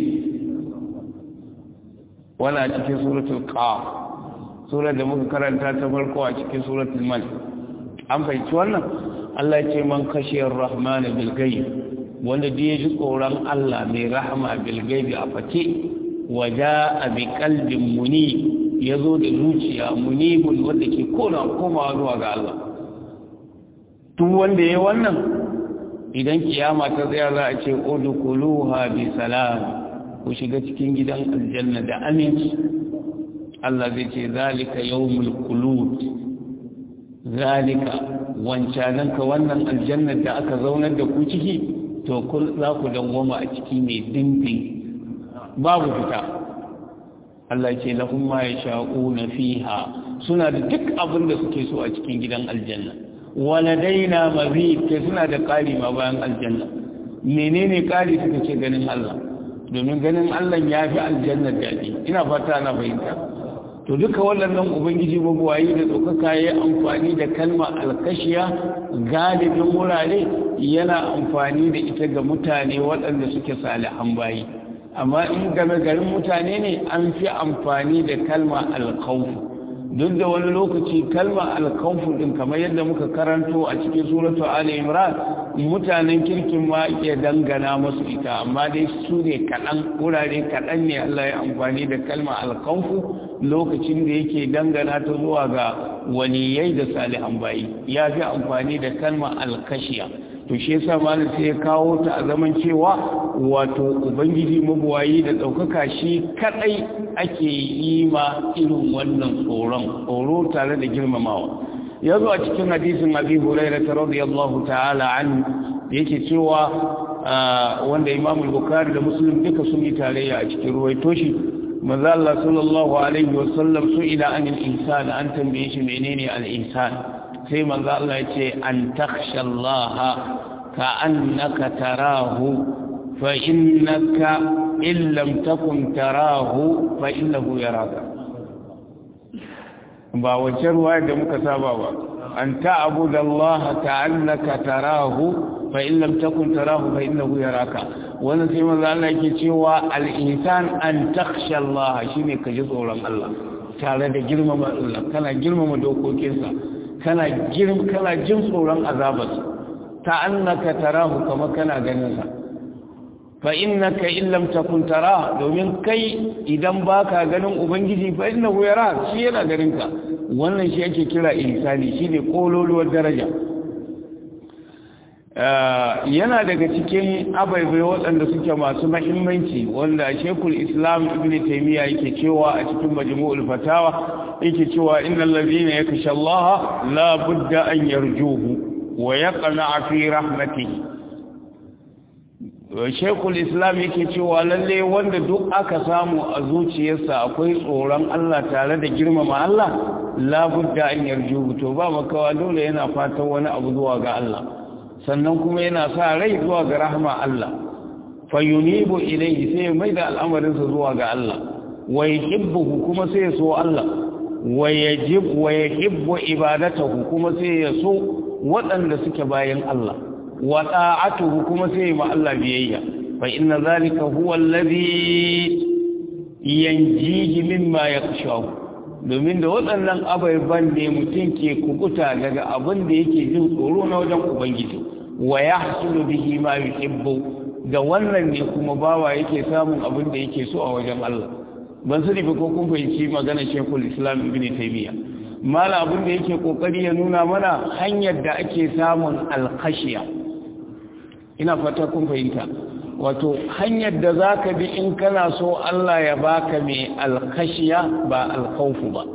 ولا cikin suratul qaf sura da muka karanta ta farko a cikin suratul mulk an fahimci wannan Allah ya ce man khashiyar rahman bil ghaib wanda da yaji tsoron Allah mai rahama bil ghaib a fake waja bi qalbin munib yazo da zuciya munibun wanda ke kona komawa zuwa ga Allah tun wanda ya wannan idan kiyama ta tsaya za a ce udkhuluha bi salam ku shiga cikin gidan aljanna da aminci Allah zai ce zalika yawmul khulud zalika wancanan ka wannan aljanna da aka zaunar da ku ciki to kun za ku dawwama a ciki mai dindin babu fita Allah ya ce lahum ma yasha'una fiha suna da duk abin da suke so a cikin gidan aljanna waladaina mazid ke suna da ƙari ma bayan aljanna menene ƙari suka ce ganin Allah domin ganin Allah ya fi aljanna daɗi ina fata na fahimta to duka waɗannan ubangiji mabuwayi da tsokaka ya amfani da kalma alkashiya galibin wurare yana amfani da ita ga mutane waɗanda suke salihan bayi amma in game garin mutane ne an fi amfani da kalma alkhawf duk da wani lokaci kalma alkhawf din kamar yadda muka karanto a cikin suratu ali imran mutanen kirkin ma ke dangana musu ita amma dai su ne kaɗan wurare kaɗan ne Allah ya amfani da kalma alkhawf lokacin da yake dangana ta zuwa ga waliyai da salihan bayi ya fi amfani da kalma alkashiya to shi yasa malam sai ya kawo ta a zaman cewa wato ubangiji mabuwayi da ɗaukaka shi kadai ake yi ma irin wannan tsoron tsoro tare da girmamawa ya zo a cikin hadisin abi hurairah radiyallahu ta'ala an yake cewa wanda Imam Bukhari da Muslim duka sun yi tarayya a cikin ruwaito shi manzo Allah sallallahu alaihi wasallam su ila anil ihsan an tambaye shi menene al ihsan sai manzo Allah ya ce an takhsha Allah ka annaka tarahu fa innaka in lam takun tarahu fa innahu yaraka ba wace ruwaya da muka saba ba an ta'budu Allah ka'annaka tarahu fa in lam takun tarahu fa innahu yaraka wannan sai manzo Allah yake cewa al-insan an takhsha Allah shine ka ji tsoron Allah tare da girmama Allah kana girmama dokokinsa kana girm kana jin tsoron azabarsa ta'annaka tarahu kama kana ganin sa fa innaka in lam takun tara domin kai idan baka ganin ubangiji fa innahu yara shi yana ganin ka wannan shi yake kira insani shine kololuwar daraja yana daga cikin abaibai waɗanda suke masu mahimmanci wanda Sheikhul Islam Ibn Taymiyyah yake cewa a cikin Majmu'ul Fatawa yake cewa innal ladina yakhsha Allah la budda an yarjuhu wa yaqna'a fi rahmatihi Sheikhul Islam yake cewa lalle wanda duk aka samu a zuciyarsa akwai tsoron Allah tare da girmama Allah la budda an yarjuhu to ba makawa dole yana fatan wani abu zuwa ga Allah sannan kuma yana sa rai zuwa ga rahma Allah fa yunibu ilayhi sai mai da al'amarinsa zuwa ga Allah wa yuhibbu kuma sai ya so Allah wa yajib wa yuhibbu ibadatahu kuma sai ya so waɗanda suke bayan Allah wa ta'atuhu kuma sai ma Allah biyayya fa inna zalika huwa alladhi yanjihi mimma yakhshahu domin da waɗannan abaiban ne mutum ke kubuta daga abin da yake jin tsoro na wajen ubangiji wa yahsulu bihi ma yuhibbu da wannan ne kuma bawa yake samun abin da yake so a wajen Allah ban sani ba ko kun fahimci magana Sheikhul Islam Ibn Taymiyyah mala abin da yake kokari ya nuna mana hanyar da ake samun al-khashiya ina fata kun fahimta wato hanyar da zaka bi in kana so Allah ya baka mai al-khashiya ba al-khawf ba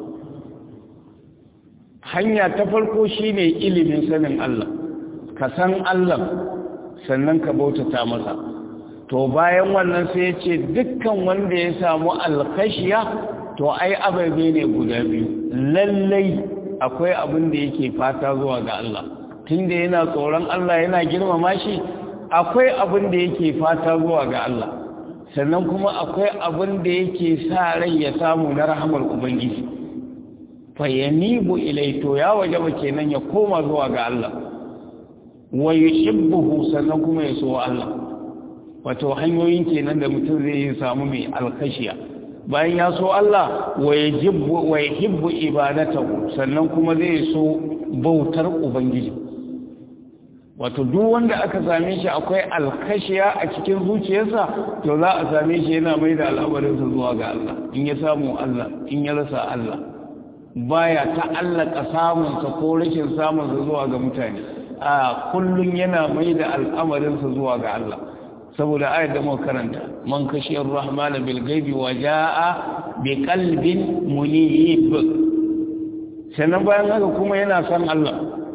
hanya ta farko shine ilimin sanin Allah ka san Allah sannan ka bautata masa to bayan wannan sai ya ce dukkan wanda ya samu al-khashiya to ai ababe ne guda biyu lallai akwai abin da yake fata zuwa ga Allah tunda yana tsoron Allah yana girmama shi akwai abin da yake fata zuwa ga Allah sannan kuma akwai abin da yake sa rai ya samu na rahamar ubangiji fa yanibu ilayto ya wajaba kenan ya koma zuwa ga Allah wa yuhibbuhu sannan kuma ya so Allah wato hanyoyin kenan da mutum zai samu mai alkashiya bayan ya so Allah wa yajibu wa yuhibbu ibadatahu sannan kuma zai so bautar ubangiji wato duk wanda aka same shi akwai alkashiya a cikin zuciyarsa to za a same shi yana mai da al'amarinsa zuwa ga Allah in ya samu Allah in ya rasa Allah baya ta'allaka samunsa ko rashin samunsa zuwa ga mutane a kullun yana mai da al'amarinsa zuwa ga Allah saboda ayat da muka karanta man khashiyar rahmana bil ghaibi wa jaa bi qalbin munib sanan bayan haka kuma yana san Allah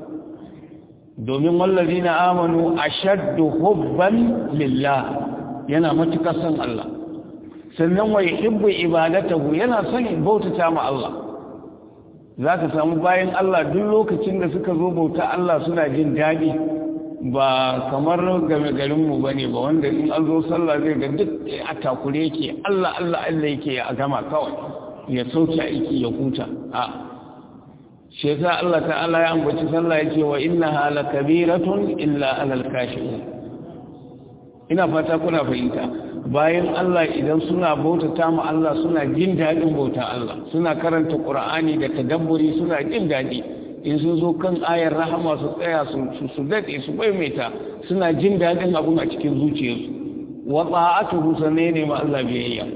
domin wallazina amanu ashaddu hubban lillah yana matukar san Allah sannan wa yuhibbu ibadatahu yana son bautata ma Allah zaka samu bayan Allah duk lokacin da suka zo bauta Allah suna jin dadi ba kamar game garin mu bane ba wanda in an zo sallah zai ga duk a takure yake Allah Allah Allah yake a gama kawai ya sauke aiki ya huta a shi yasa Allah ta'ala ya ambaci sallah yake wa innaha lakabiratun illa alal kashi'in ina fata kuna fahimta bayan Allah idan suna bautata mu Allah suna jin dadin bauta Allah suna karanta Qur'ani da tadabburi suna jin dadi in sun zo kan ayar rahama su tsaya su su dade su maimaita suna jin dadin abun a cikin zuciyarsu wa ta'atuhu sanene ma Allah biyayya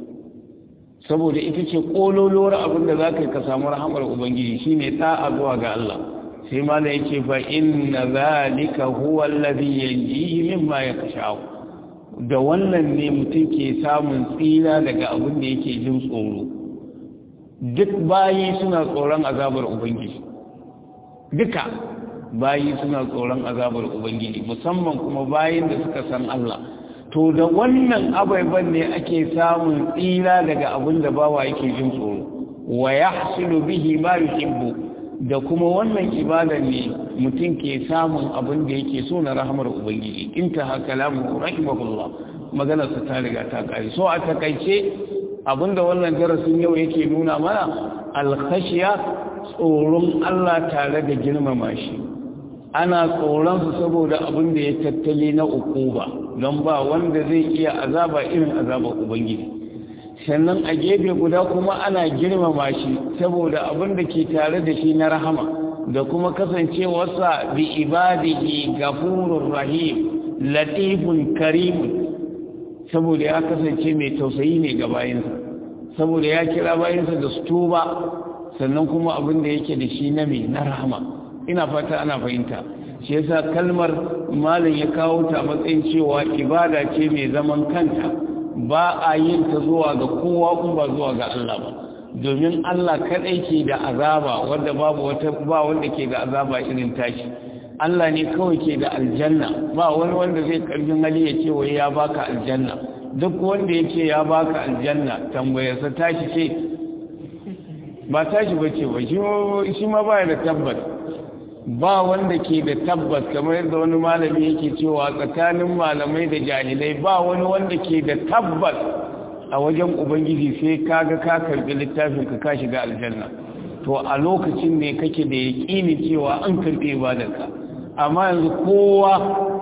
saboda ita ce kololowar abin da zaka ka samu rahamar ubangiji shine ta'a zuwa ga Allah sai mala yake fa inna zalika huwa alladhi yanjihi mimma yaksha'u da wannan ne mutum ke samun tsira daga abin da yake jin tsoro duk bayi suna tsoron azabar ubangiji duka bayi suna tsoron azabar ubangiji musamman kuma bayin da suka san Allah to da wannan abaiban ne ake samun tsira daga abin da bawa yake jin tsoro wa yahsulu bihi ma yuhibbu da kuma wannan ibada ne mutum ke samun abin da yake so na rahmar ubangiji intaha kalamu rahimahullah maganar sa ta riga ta kare so a takaice abinda wannan darasin yau yake nuna mana al-khashiya tsoron Allah tare da girmama shi ana tsoron su saboda abin da ya tattale na ukuba don ba wanda zai iya azaba irin azaba ubangiji sannan a gefe guda kuma ana girmama shi saboda abin da ke tare da shi na rahama da kuma kasancewarsa bi ibadihi gafurur rahim latifun karim saboda ya kasance mai tausayi ne ga bayinsa saboda ya kira bayinsa da su tuba sannan kuma abin da yake da shi na mai na rahama ina fata ana fahimta shi yasa kalmar malin ya kawo ta matsayin cewa ibada ce mai zaman kanta ba a yin ta zuwa ga kowa kuma ba zuwa ga Allah ba domin Allah kadai ke da azaba wanda babu wata ba wanda ke da azaba irin tashi Allah ne kawai ke da aljanna ba wani wanda zai karfin hali ya ce wai ya baka aljanna duk wanda yake ya baka aljanna tambayarsa tashi ce ba tashi bace ba shi ma ba da tabbas ba wanda ke da tabbas kamar yadda wani malami yake cewa tsakanin malamai da jahilai ba wani wanda ke da tabbas a wajen ubangiji sai kaga ka karbi littafin ka ka shiga aljanna to a lokacin ne kake da yaƙini cewa an karbi ibadarka amma yanzu kowa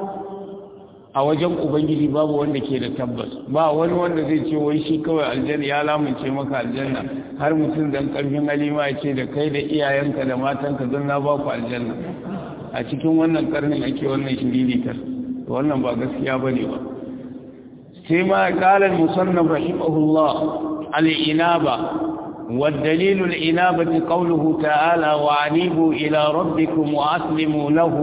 a wajen ubangiji babu wanda ke da tabbas ba wani wanda zai ce wai shi kawai aljanna ya lamunce maka aljanna har mutum dan karfin halima ya ce da kai da iyayenka da matanka don na ba ku aljanna a cikin wannan karnin ake wannan shiriritar to wannan ba gaskiya bane ba sai ma qala al-musannaf rahimahullah al-inaba والدليل الإنابة قوله تعالى وعنيبوا إلى ربكم وأسلموا له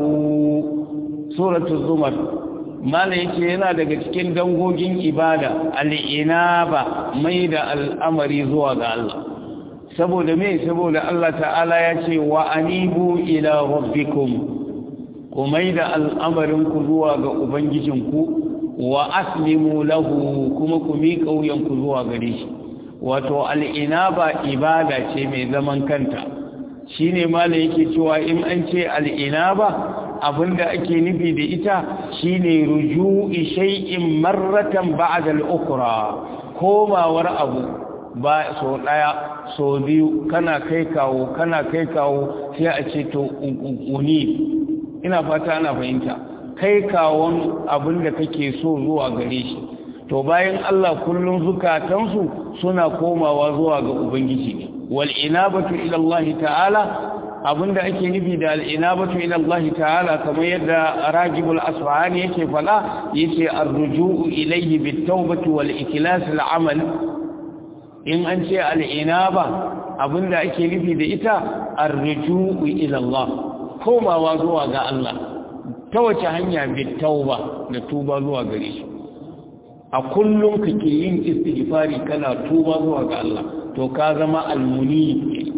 سورة الزمر ما ليس هنا daga cikin dangogin ibada al-inaba mai da al'amari zuwa ga Allah saboda me saboda Allah ta'ala ya ce wa anibu ila rabbikum ku mai da al'amarin ku zuwa ga ubangijinku wa aslimu lahu kuma ku miƙa wuyanku zuwa gare shi wato al'inaba ibada ce mai zaman kanta shi ne mala yake cewa in an ce al'inaba abinda ake nufi da ita shi ne ruju'i shay'in marratan ba'da al-ukhra komawar abu ba so daya so biyu kana kai kawo kana kai kawo sai a ce to uni ina fata ana fahimta kai kawon abinda kake so zuwa gare shi to bayan Allah kullum zukatansu suna komawa zuwa ga ubangiji ne wal inabatu ila Allah ta'ala abinda ake nufi da al inabatu ila Allah ta'ala kamar yadda Ragibul Asfahani yake fada yace ar-ruju'u ilayhi bit tawbati wal ikhlas al amal in an ce al inaba abinda ake nufi da ita ar-ruju'u ila Allah komawa zuwa ga Allah ta wace hanya bit tauba da tuba zuwa gare shi a kullum kake yin istighfari kana tuba zuwa ga Allah to ka zama almuni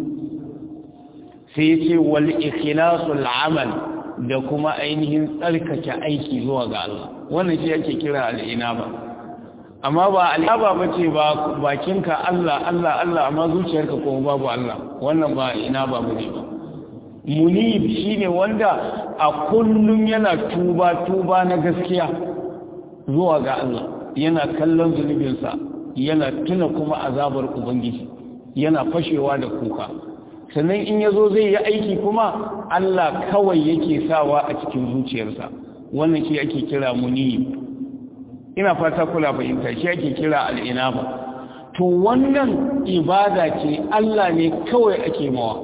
sai yace wal ikhlasul amal da kuma ainihin tsarkake aiki zuwa ga Allah wannan shi yake kira al-inaba amma ba al-inaba bace ba bakinka Allah Allah Allah amma zuciyarka kuma babu Allah wannan ba inaba bane ba munib shine wanda a kullum yana tuba tuba na gaskiya zuwa ga Allah yana kallon zunubinsa yana tuna kuma azabar ubangiji yana fashewa da kuka sannan in yazo zai yi aiki kuma Allah kawai yake sawa a cikin zuciyarsa wannan shi ake kira munib ina fata kula fahimta shi ake kira al-inaba to wannan ibada ce Allah ne kawai ake mawa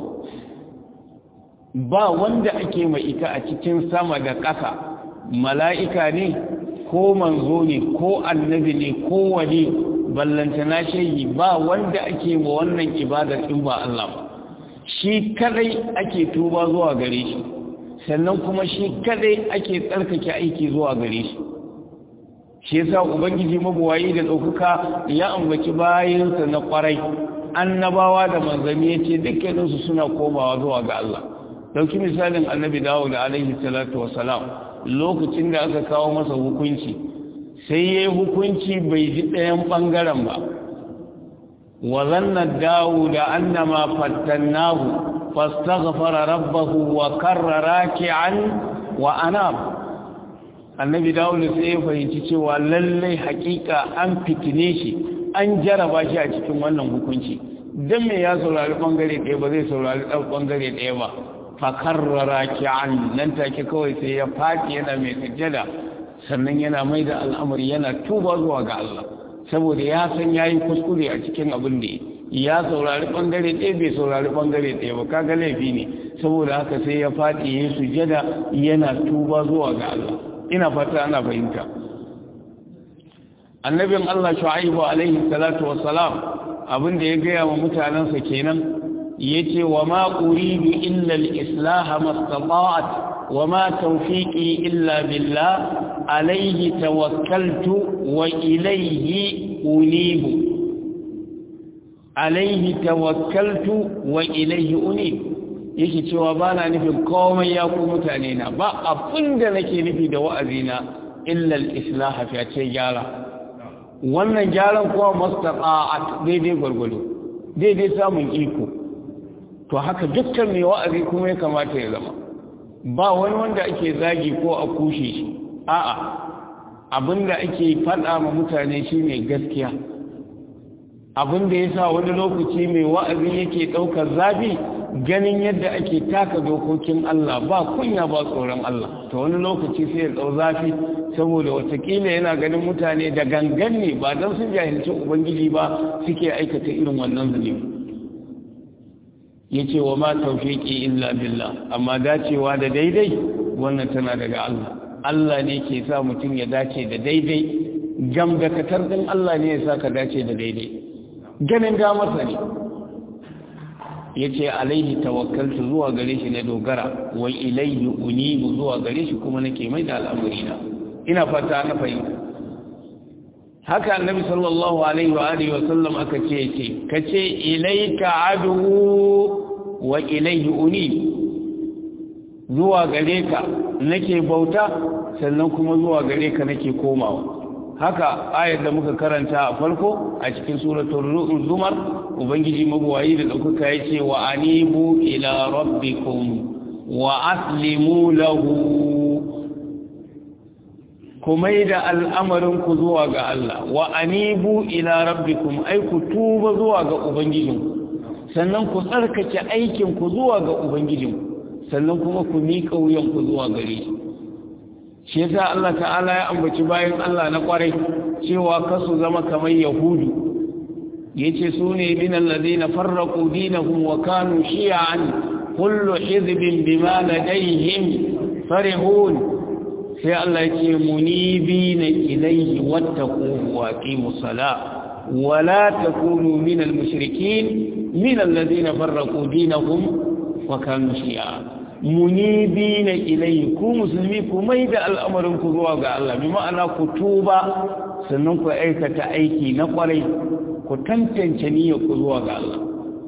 ba wanda ake mai ita a cikin sama da ƙasa mala'ika ne ko manzo ne ko annabi ne ko wani ballantana shehi ba wanda ake ma wannan ibadar in ba Allah ba shi kadai ake tuba zuwa gare shi sannan kuma shi kadai ake tsarkake aiki zuwa gare shi shi yasa ubangiji mabuwayi da ɗaukaka ya ambaci bayansa na kwarai annabawa da manzanni yace dukkaninsu suna komawa zuwa ga Allah dauki misalin annabi Dawud alaihi salatu wassalam lokacin da aka kawo masa hukunci sai yayi hukunci bai ji ɗayan bangaren ba wa zanna Dawud annama fattannahu fastaghfara rabbahu wa karra raki'an wa anab annabi Dawud sai ya fahimci cewa lalle hakika an fitine shi an jaraba shi a cikin wannan hukunci dan me ya saurari bangare ɗaya ba zai saurari ɗan bangare ɗaya ba fa karra raki'an nan take kawai sai ya fadi yana mai sujjada sannan yana mai da al'amari yana tuba zuwa ga Allah saboda ya san yayi kuskure a cikin abin da ya saurari bangare ɗaya bai saurari bangare ɗaya ba kaga laifi ne saboda haka sai ya fadi yayin sujjada yana tuba zuwa ga Allah ina fata ana fahimta annabin Allah Shu'aibu alaihi salatu wassalam abin da ya gaya wa mutanansa kenan yace wa ma uridu illa al-islah mastata'at wa ma tawfiqi illa billah alayhi tawakkaltu wa ilayhi unibu alayhi tawakkaltu wa ilayhi unibu yake cewa bana nufin komai ya ku mutane na ba abinda nake nufi da wa'azina illa al-islah fa ce gyara wannan gyaran kuwa mastata'at daidai gurgudu daidai samun iko to haka dukkan mai wa'azi kuma ya kamata ya zama ba wani wanda ake zagi ko a kushe shi a'a abinda ake faɗa ma mutane shine gaskiya abinda yasa wani lokaci mai wa'azi yake ɗaukar zafi ganin yadda ake taka dokokin Allah ba kunya ba tsoron Allah to wani lokaci sai ya ɗau zafi saboda watakila yana ganin mutane da gangan ne ba don sun jahilci ubangiji ba suke aikata irin wannan zunubi yace wa ma tawfiqi illa billah amma dacewa da daidai wannan tana daga Allah Allah ne ke sa mutum ya dace da daidai gam da katar din Allah ne ya saka dace da daidai ganin ga masa ne yace alaihi tawakkaltu zuwa gare shi na dogara wa ilayhi unibu zuwa gare shi kuma nake mai da al'amurina ina fata na fahimta haka annabi sallallahu alaihi wa alihi wa sallam aka ce yace kace ilayka adu wa ilayhi unib zuwa gare ka nake bauta sannan kuma zuwa gare ka nake komawa haka ayar da muka karanta a farko a cikin suratul zumar ubangiji mabuwayi da dauka yace wa anibu ila rabbikum wa aslimu lahu kuma da al'amarin ku zuwa ga Allah wa anibu ila rabbikum ay ku tuba zuwa ga ubangijinku sannan ku tsarkake aikin ku zuwa ga ubangijinku sannan kuma ku miƙa wuyan ku zuwa gare shi shi yasa Allah ta'ala ya ambaci bayan Allah na kwarai cewa kasu zama kamar yahudu yace su ne min alladhina farraqu dinahum wa kanu shi'an kullu hizbin bima ladayhim farihun sai Allah yake munibina ilayhi wattaquhu wa aqimus salat wa la takunu min almushrikeen min alladhina farraqu dinahum wa kanu shi'an munibina ilayhi ku musulmi ku mai da al'amarin ku zuwa ga Allah bi ma'ana ku tuba sannan ku aikata aiki na kwarai ku tantance niyyar ku zuwa ga Allah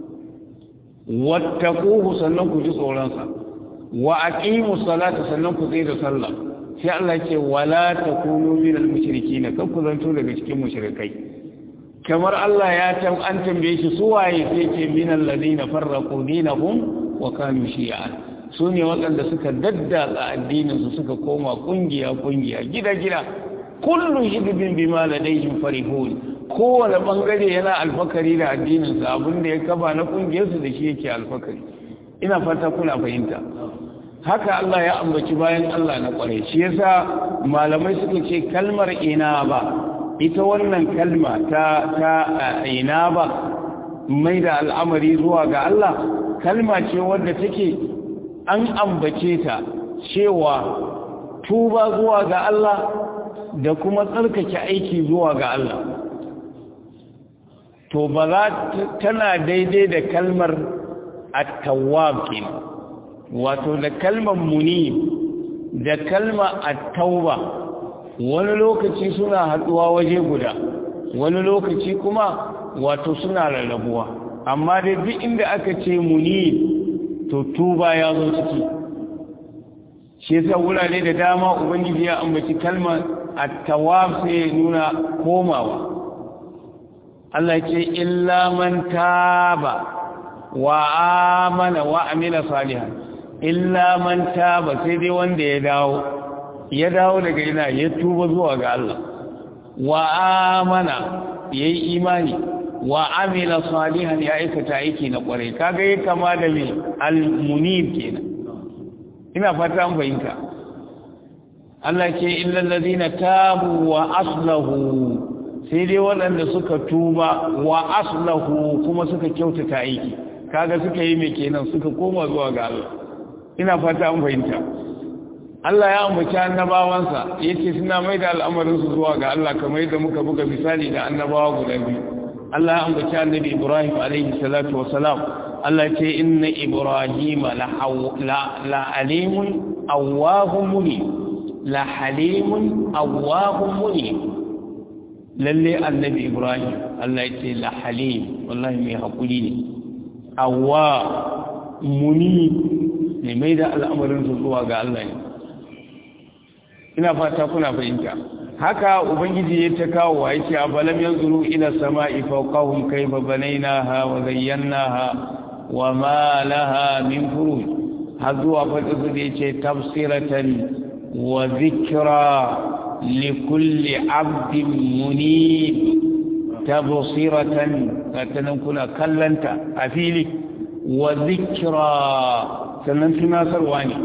wattaquhu sannan ku ji tsoron sa wa aqimus salata sannan ku tsaya da sallah sai Allah ce wala takunu minal mushrikeen kan ku zanto daga cikin mushrikai kamar Allah ya tam an tambaye shi su waye sai ce minal ladina farraqu dinahum wa kanu shi'a su ne waɗanda suka daddatsa addininsu suka koma ƙungiya-ƙungiya gida-gida kullum hidibin bima ladayhim farihun kowane ɓangare yana alfakari da addininsa abinda ya kaba na ƙungiyarsu da shi yake alfakari ina fata kuna fahimta haka Allah ya ambaci bayan Allah na ƙwarai shi yasa malamai suka ce kalmar ina ba ita wannan kalma ta ta ina ba mai da al'amari zuwa ga Allah kalma ce wadda take an ambace ta cewa tuba zuwa ga Allah da kuma tsarkake aiki zuwa ga Allah to ba za tana daidai da kalmar at-tawwab kenan wato da kalmar munib da kalmar at-tauba wani lokaci suna haduwa waje guda wani lokaci kuma wato suna rarrabuwa amma dai duk inda aka ce munib to tuba ya zo ciki shi yasa wurare da dama ubangiji ya ambaci kalmar at-tawwab sai nuna komawa Allah ce illa man taba wa amana wa amila salihan illa man taba sai dai wanda ya dawo ya dawo daga ina ya tuba zuwa ga Allah wa amana yayi imani wa amila salihan ya aikata aiki na kwarai kaga yake kama da me al-munib kenan ina fata an bayyana Allah ce illal ladina tabu wa aslahu sai dai waɗanda suka tuba wa aslahu kuma suka kyautata aiki kaga suka yi me kenan suka koma zuwa ga Allah ina fata an bayyana Allah ya ambaci annabawansa yace suna mai da al'amarin su zuwa ga Allah kamar yadda muka buga misali da annabawa guda biyu Allah ya ambaci annabi Ibrahim alaihi salatu wassalam Allah ce inna Ibrahima la la alimun awwahum munib la halimun awwahum munib lalle annabi Ibrahim Allah ya ce la halim wallahi mai hakuri ne awwa munib ne mai da al'amarin su zuwa ga Allah ne ina fata kuna fahimta haka ubangiji ya ta kawo wa yake abalam yanzuru ila sama'i fawqahum kayfa banaynaha wa zayyanaha wa ma laha min furuj hazuwa fata su da yace tafsiratan wa dhikra likulli 'abdin munib tabsiratan katanan kuna kallanta a fili wa dhikra sannan tunasarwa ne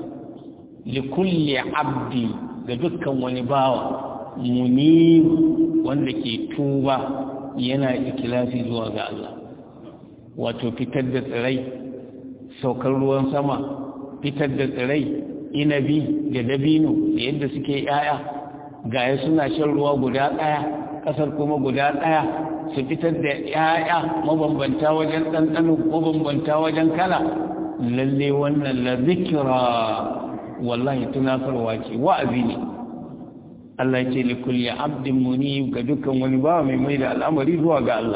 likulli abdi ga dukkan wani bawa munib wanda ke tuba yana ikhlasi zuwa ga Allah wato fitar da tsirai saukar ruwan sama fitar da tsirai inabi da dabino da yadda suke yaya gaya suna shan ruwa guda daya kasar kuma guda daya su fitar da yaya mabambanta wajen ɗanɗano mabambanta wajen kala lalle wannan la zikra wallahi tunatarwa ce wa'azi ne Allah ya ce li kulli abdin munib ga dukkan wani bawa mai mai da al'amari zuwa ga Allah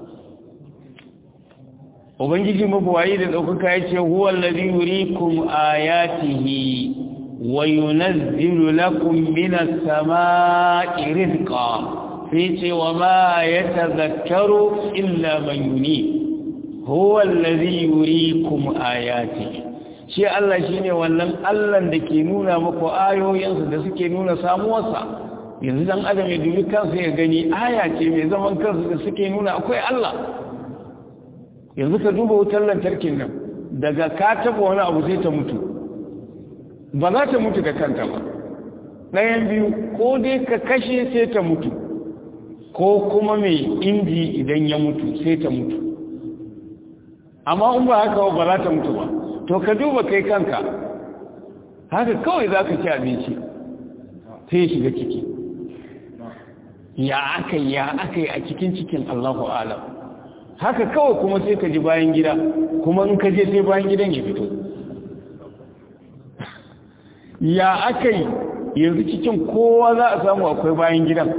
ubangiji mabuwayi da daukaka ya ce huwa allazi yuriikum ayatihi wa yunazzilu lakum minas samaa'i rizqan fi ce wa ma yatadhakkaru illa man yunib huwa allazi yuriikum ayatihi shi Allah shine wannan Allah da ke nuna muku ayoyinsa da suke nuna samuwarsa yanzu dan adam ya dubi kansa ya gani aya ce mai zaman kansa da suke nuna akwai Allah yanzu ka duba wutar lantarkin nan daga ka taba wani abu sai ta mutu ba za ta mutu da kanta ba ɗayan biyu ko dai ka kashe sai ta mutu ko kuma mai inji idan ya mutu sai ta mutu amma in ba haka ba za ta mutu ba to ka duba kai kanka haka kawai za ka ci abinci sai shiga ciki ya aka ya aka yi a cikin cikin Allahu alam haka kawai kuma sai ka ji bayan gida kuma in ka je sai bayan gidan ya fito ya aka yi yanzu cikin kowa za a samu akwai bayan gidan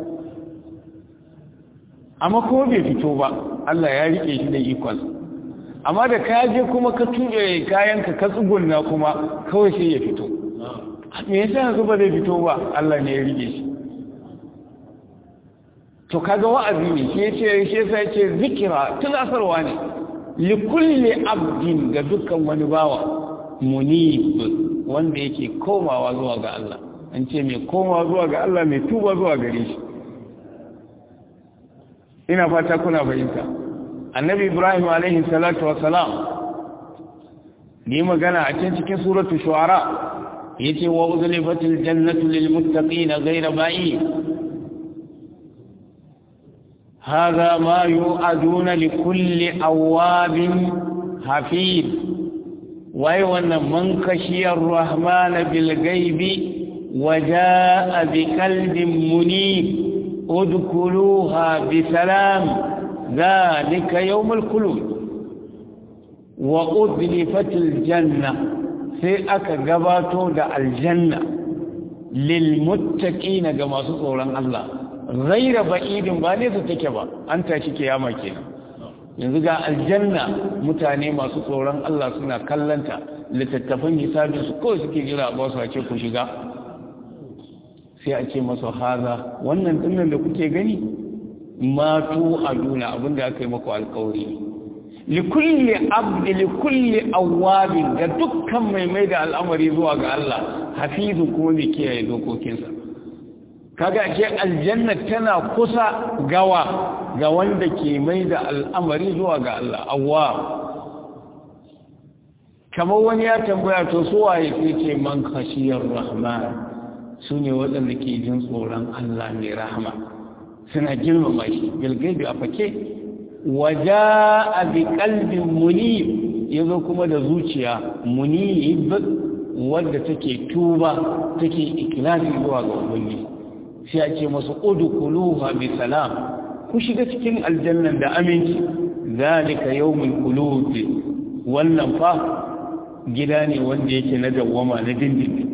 amma kuma bai fito ba Allah ya rike shi da ikon amma da ka je kuma ka tuɓe kayanka ka tsugunna kuma kawai sai ya fito me yasa yanzu ba zai fito ba Allah ne ya rike shi to kaga wa'azi ne shi yace shi yasa yace zikira tunasarwa ne li kulli abdin ga dukkan wani bawa munib wanda yake komawa zuwa ga Allah an ce mai komawa zuwa ga Allah mai tuba zuwa gare shi ina fata kuna fahimta annabi ibrahim alaihi salatu wassalam ne magana a cikin cikin suratul shu'ara yace wa uzlifatil jannatu lil muttaqin ghayra ba'id هذا ما يوعدون لكل أواب حفيظ ويوان من خشي الرحمن بالغيب وجاء بقلب منيب ادخلوها بسلام ذلك يوم الخلود وأذلفت الجنة سيأك قباتو دا الجنة للمتقين كما سطورا الله غير بعيد ba ne su take ba an tashi kiyama kenan yanzu ga aljanna mutane masu tsoron Allah suna kallanta littattafan hisabin su kawai suke jira ba su ce ku shiga sai a ce masa haza wannan dinnan da kuke gani matu aduna abinda aka yi maku alƙawari likulli abdi likulli awwabin ga dukkan mai mai da al'amari zuwa ga Allah hafizu kuma mai kiyaye dokokinsa kaga ake aljanna tana kusa gawa ga wanda ke mai da al'amari zuwa ga Allah awwab kamar wani ya tambaya to su waye ke ce man khashiyar rahman su ne waɗanda ke jin tsoron Allah mai rahama suna girmama shi bilgaibi a fake waja bi qalbin munib yazo kuma da zuciya munib wanda take tuba take ikhlasi zuwa ga ubangiji sai a ce masu udkhuluha bi salam ku shiga cikin aljannan da aminci zalika yawmul khulud wannan fa gida ne wanda yake na dawwama na dindindin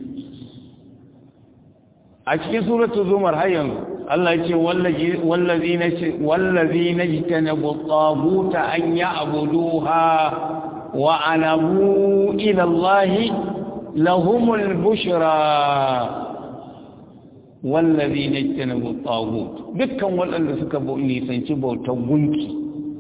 a cikin suratul zumar har yanzu Allah ya ce wallazina wallazina jitanabu taguta an ya'buduha wa anabu ila Allah lahumul bushra wallazina jitanabu tagut dukkan waɗanda suka nisanci bautar gunki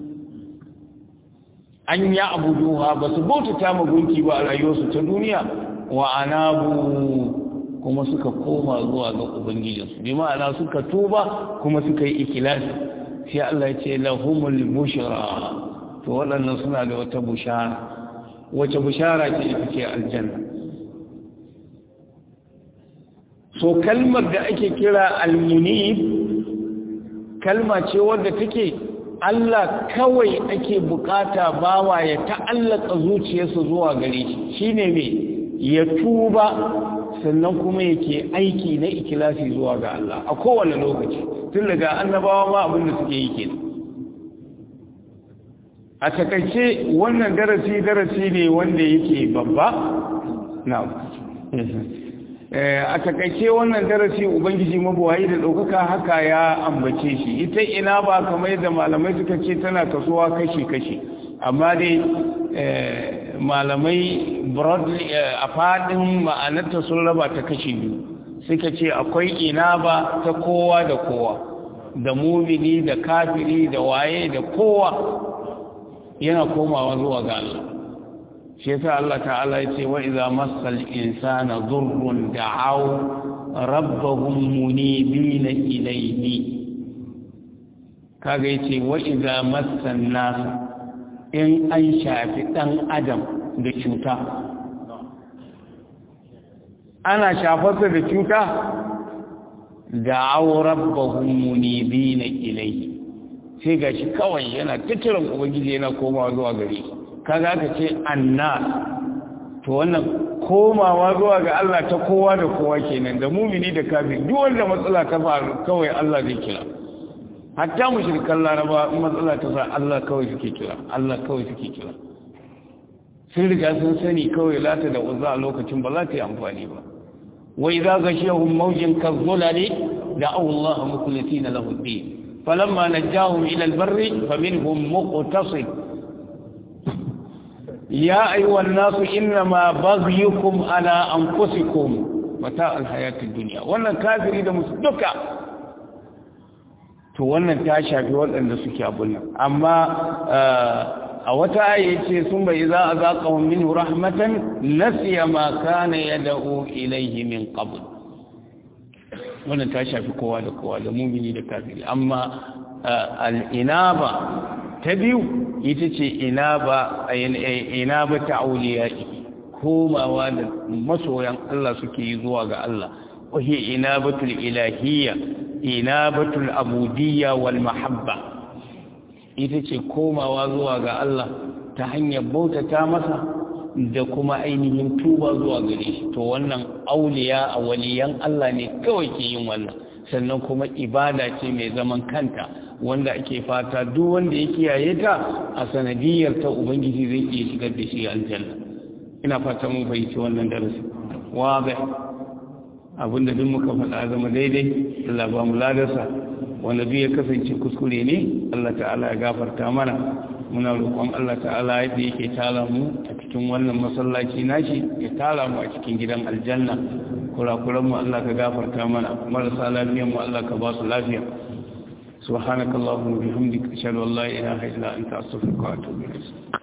an ya'buduha basu bautata ma gunki ba a rayuwarsu ta duniya wa anabu kuma suka koma zuwa ga ubangijinsu bi ma'ana suka tuba kuma suka yi ikhlasi sai Allah ya ce lahumul bushra to waɗannan suna da wata bushara wace bushara ce ita ce aljanna so kalmar da ake kira almunib kalma ce wadda take Allah kawai ake bukata bawa ya ta'allaka zuciyarsa zuwa gare shi shine me ya tuba sannan kuma yake aiki na ikilasi zuwa ga Allah a kowane lokaci tun daga annabawa ma abin da suke yi kenan a takaice wannan darasi darasi ne wanda yake babba na a takaice wannan darasi ubangiji mabuwayi da ɗaukaka haka ya ambace shi ita ina ba kamar yadda malamai suka ce tana kasuwa kashi-kashi amma dai malamai broadly a fadin ma'anarta sun raba ta kashi biyu suka ce akwai ina ba ta kowa da kowa da mumini da kafiri da waye da kowa yana komawa zuwa ga Allah shi yasa Allah ta'ala ya ce wa idza massal insana dhurrun da'aw rabbahum munibina ilayhi kaga yace wa idza massan nas in an shafi dan adam da cuta ana shafarsa da cuta da'aw rabbahum munibina ilayhi sai gashi kawai yana tattaran ubangiji yana komawa zuwa gare shi kaga aka ce annas to wannan komawa zuwa ga Allah ta kowa da kowa kenan da mumini da kafiri duk wanda matsala ta faru kawai Allah zai kira hatta mushrikan laraba matsala ta sa Allah kawai suke kira Allah kawai suke kira sun riga sun sani kawai lata da uzza a lokacin ba za ta yi amfani ba wa idza ghashiyahum mawjin kadhulali da'u Allah mukhlisina lahu ad-din falamma najahum ila al-barri faminhum muqtasid يا أيها الناس إنما بغيكم على أنفسكم متاع الحياة الدنيا وانا كافر إذا مصدقا to wannan ta shafi waɗanda suke abun nan amma a wata aya ce sun bai za a zaƙa minhu rahmatan nasiya ma kana yad'u ilayhi min qabl wannan ta shafi kowa da kowa da mu'mini da kafiri amma al-inaba ta biyu ita ce inaba inaba ta auliyai komawa da masoyan Allah suke yi zuwa ga Allah wahi inabatul ilahiyya inabatul abudiyya wal mahabba ita ce komawa zuwa ga Allah ta hanyar bautata masa da kuma ainihin tuba zuwa gare shi to wannan auliya a waliyan Allah ne kawai ke yin wannan sannan kuma ibada ce mai zaman kanta wanda ake fata duk wanda ya kiyaye ta a sanadiyar ta ubangiji zai iya shigar da shi aljanna ina fata mun fahimci wannan darasi wabe abinda duk muka faɗa zama daidai Allah ba mu ladarsa wanda duk ya kasance kuskure ne Allah ta'ala ya gafarta mana muna roƙon Allah ta'ala yadda yake tala mu a cikin wannan masallaci nashi ya tala mu a cikin gidan aljanna kurakuran mu Allah ka gafarta mana marasa lafiyar mu Allah ka ba su lafiya subhanakallahumma wa bihamdika ashhadu an la ilaha illa anta astaghfiruka wa atubu ilayk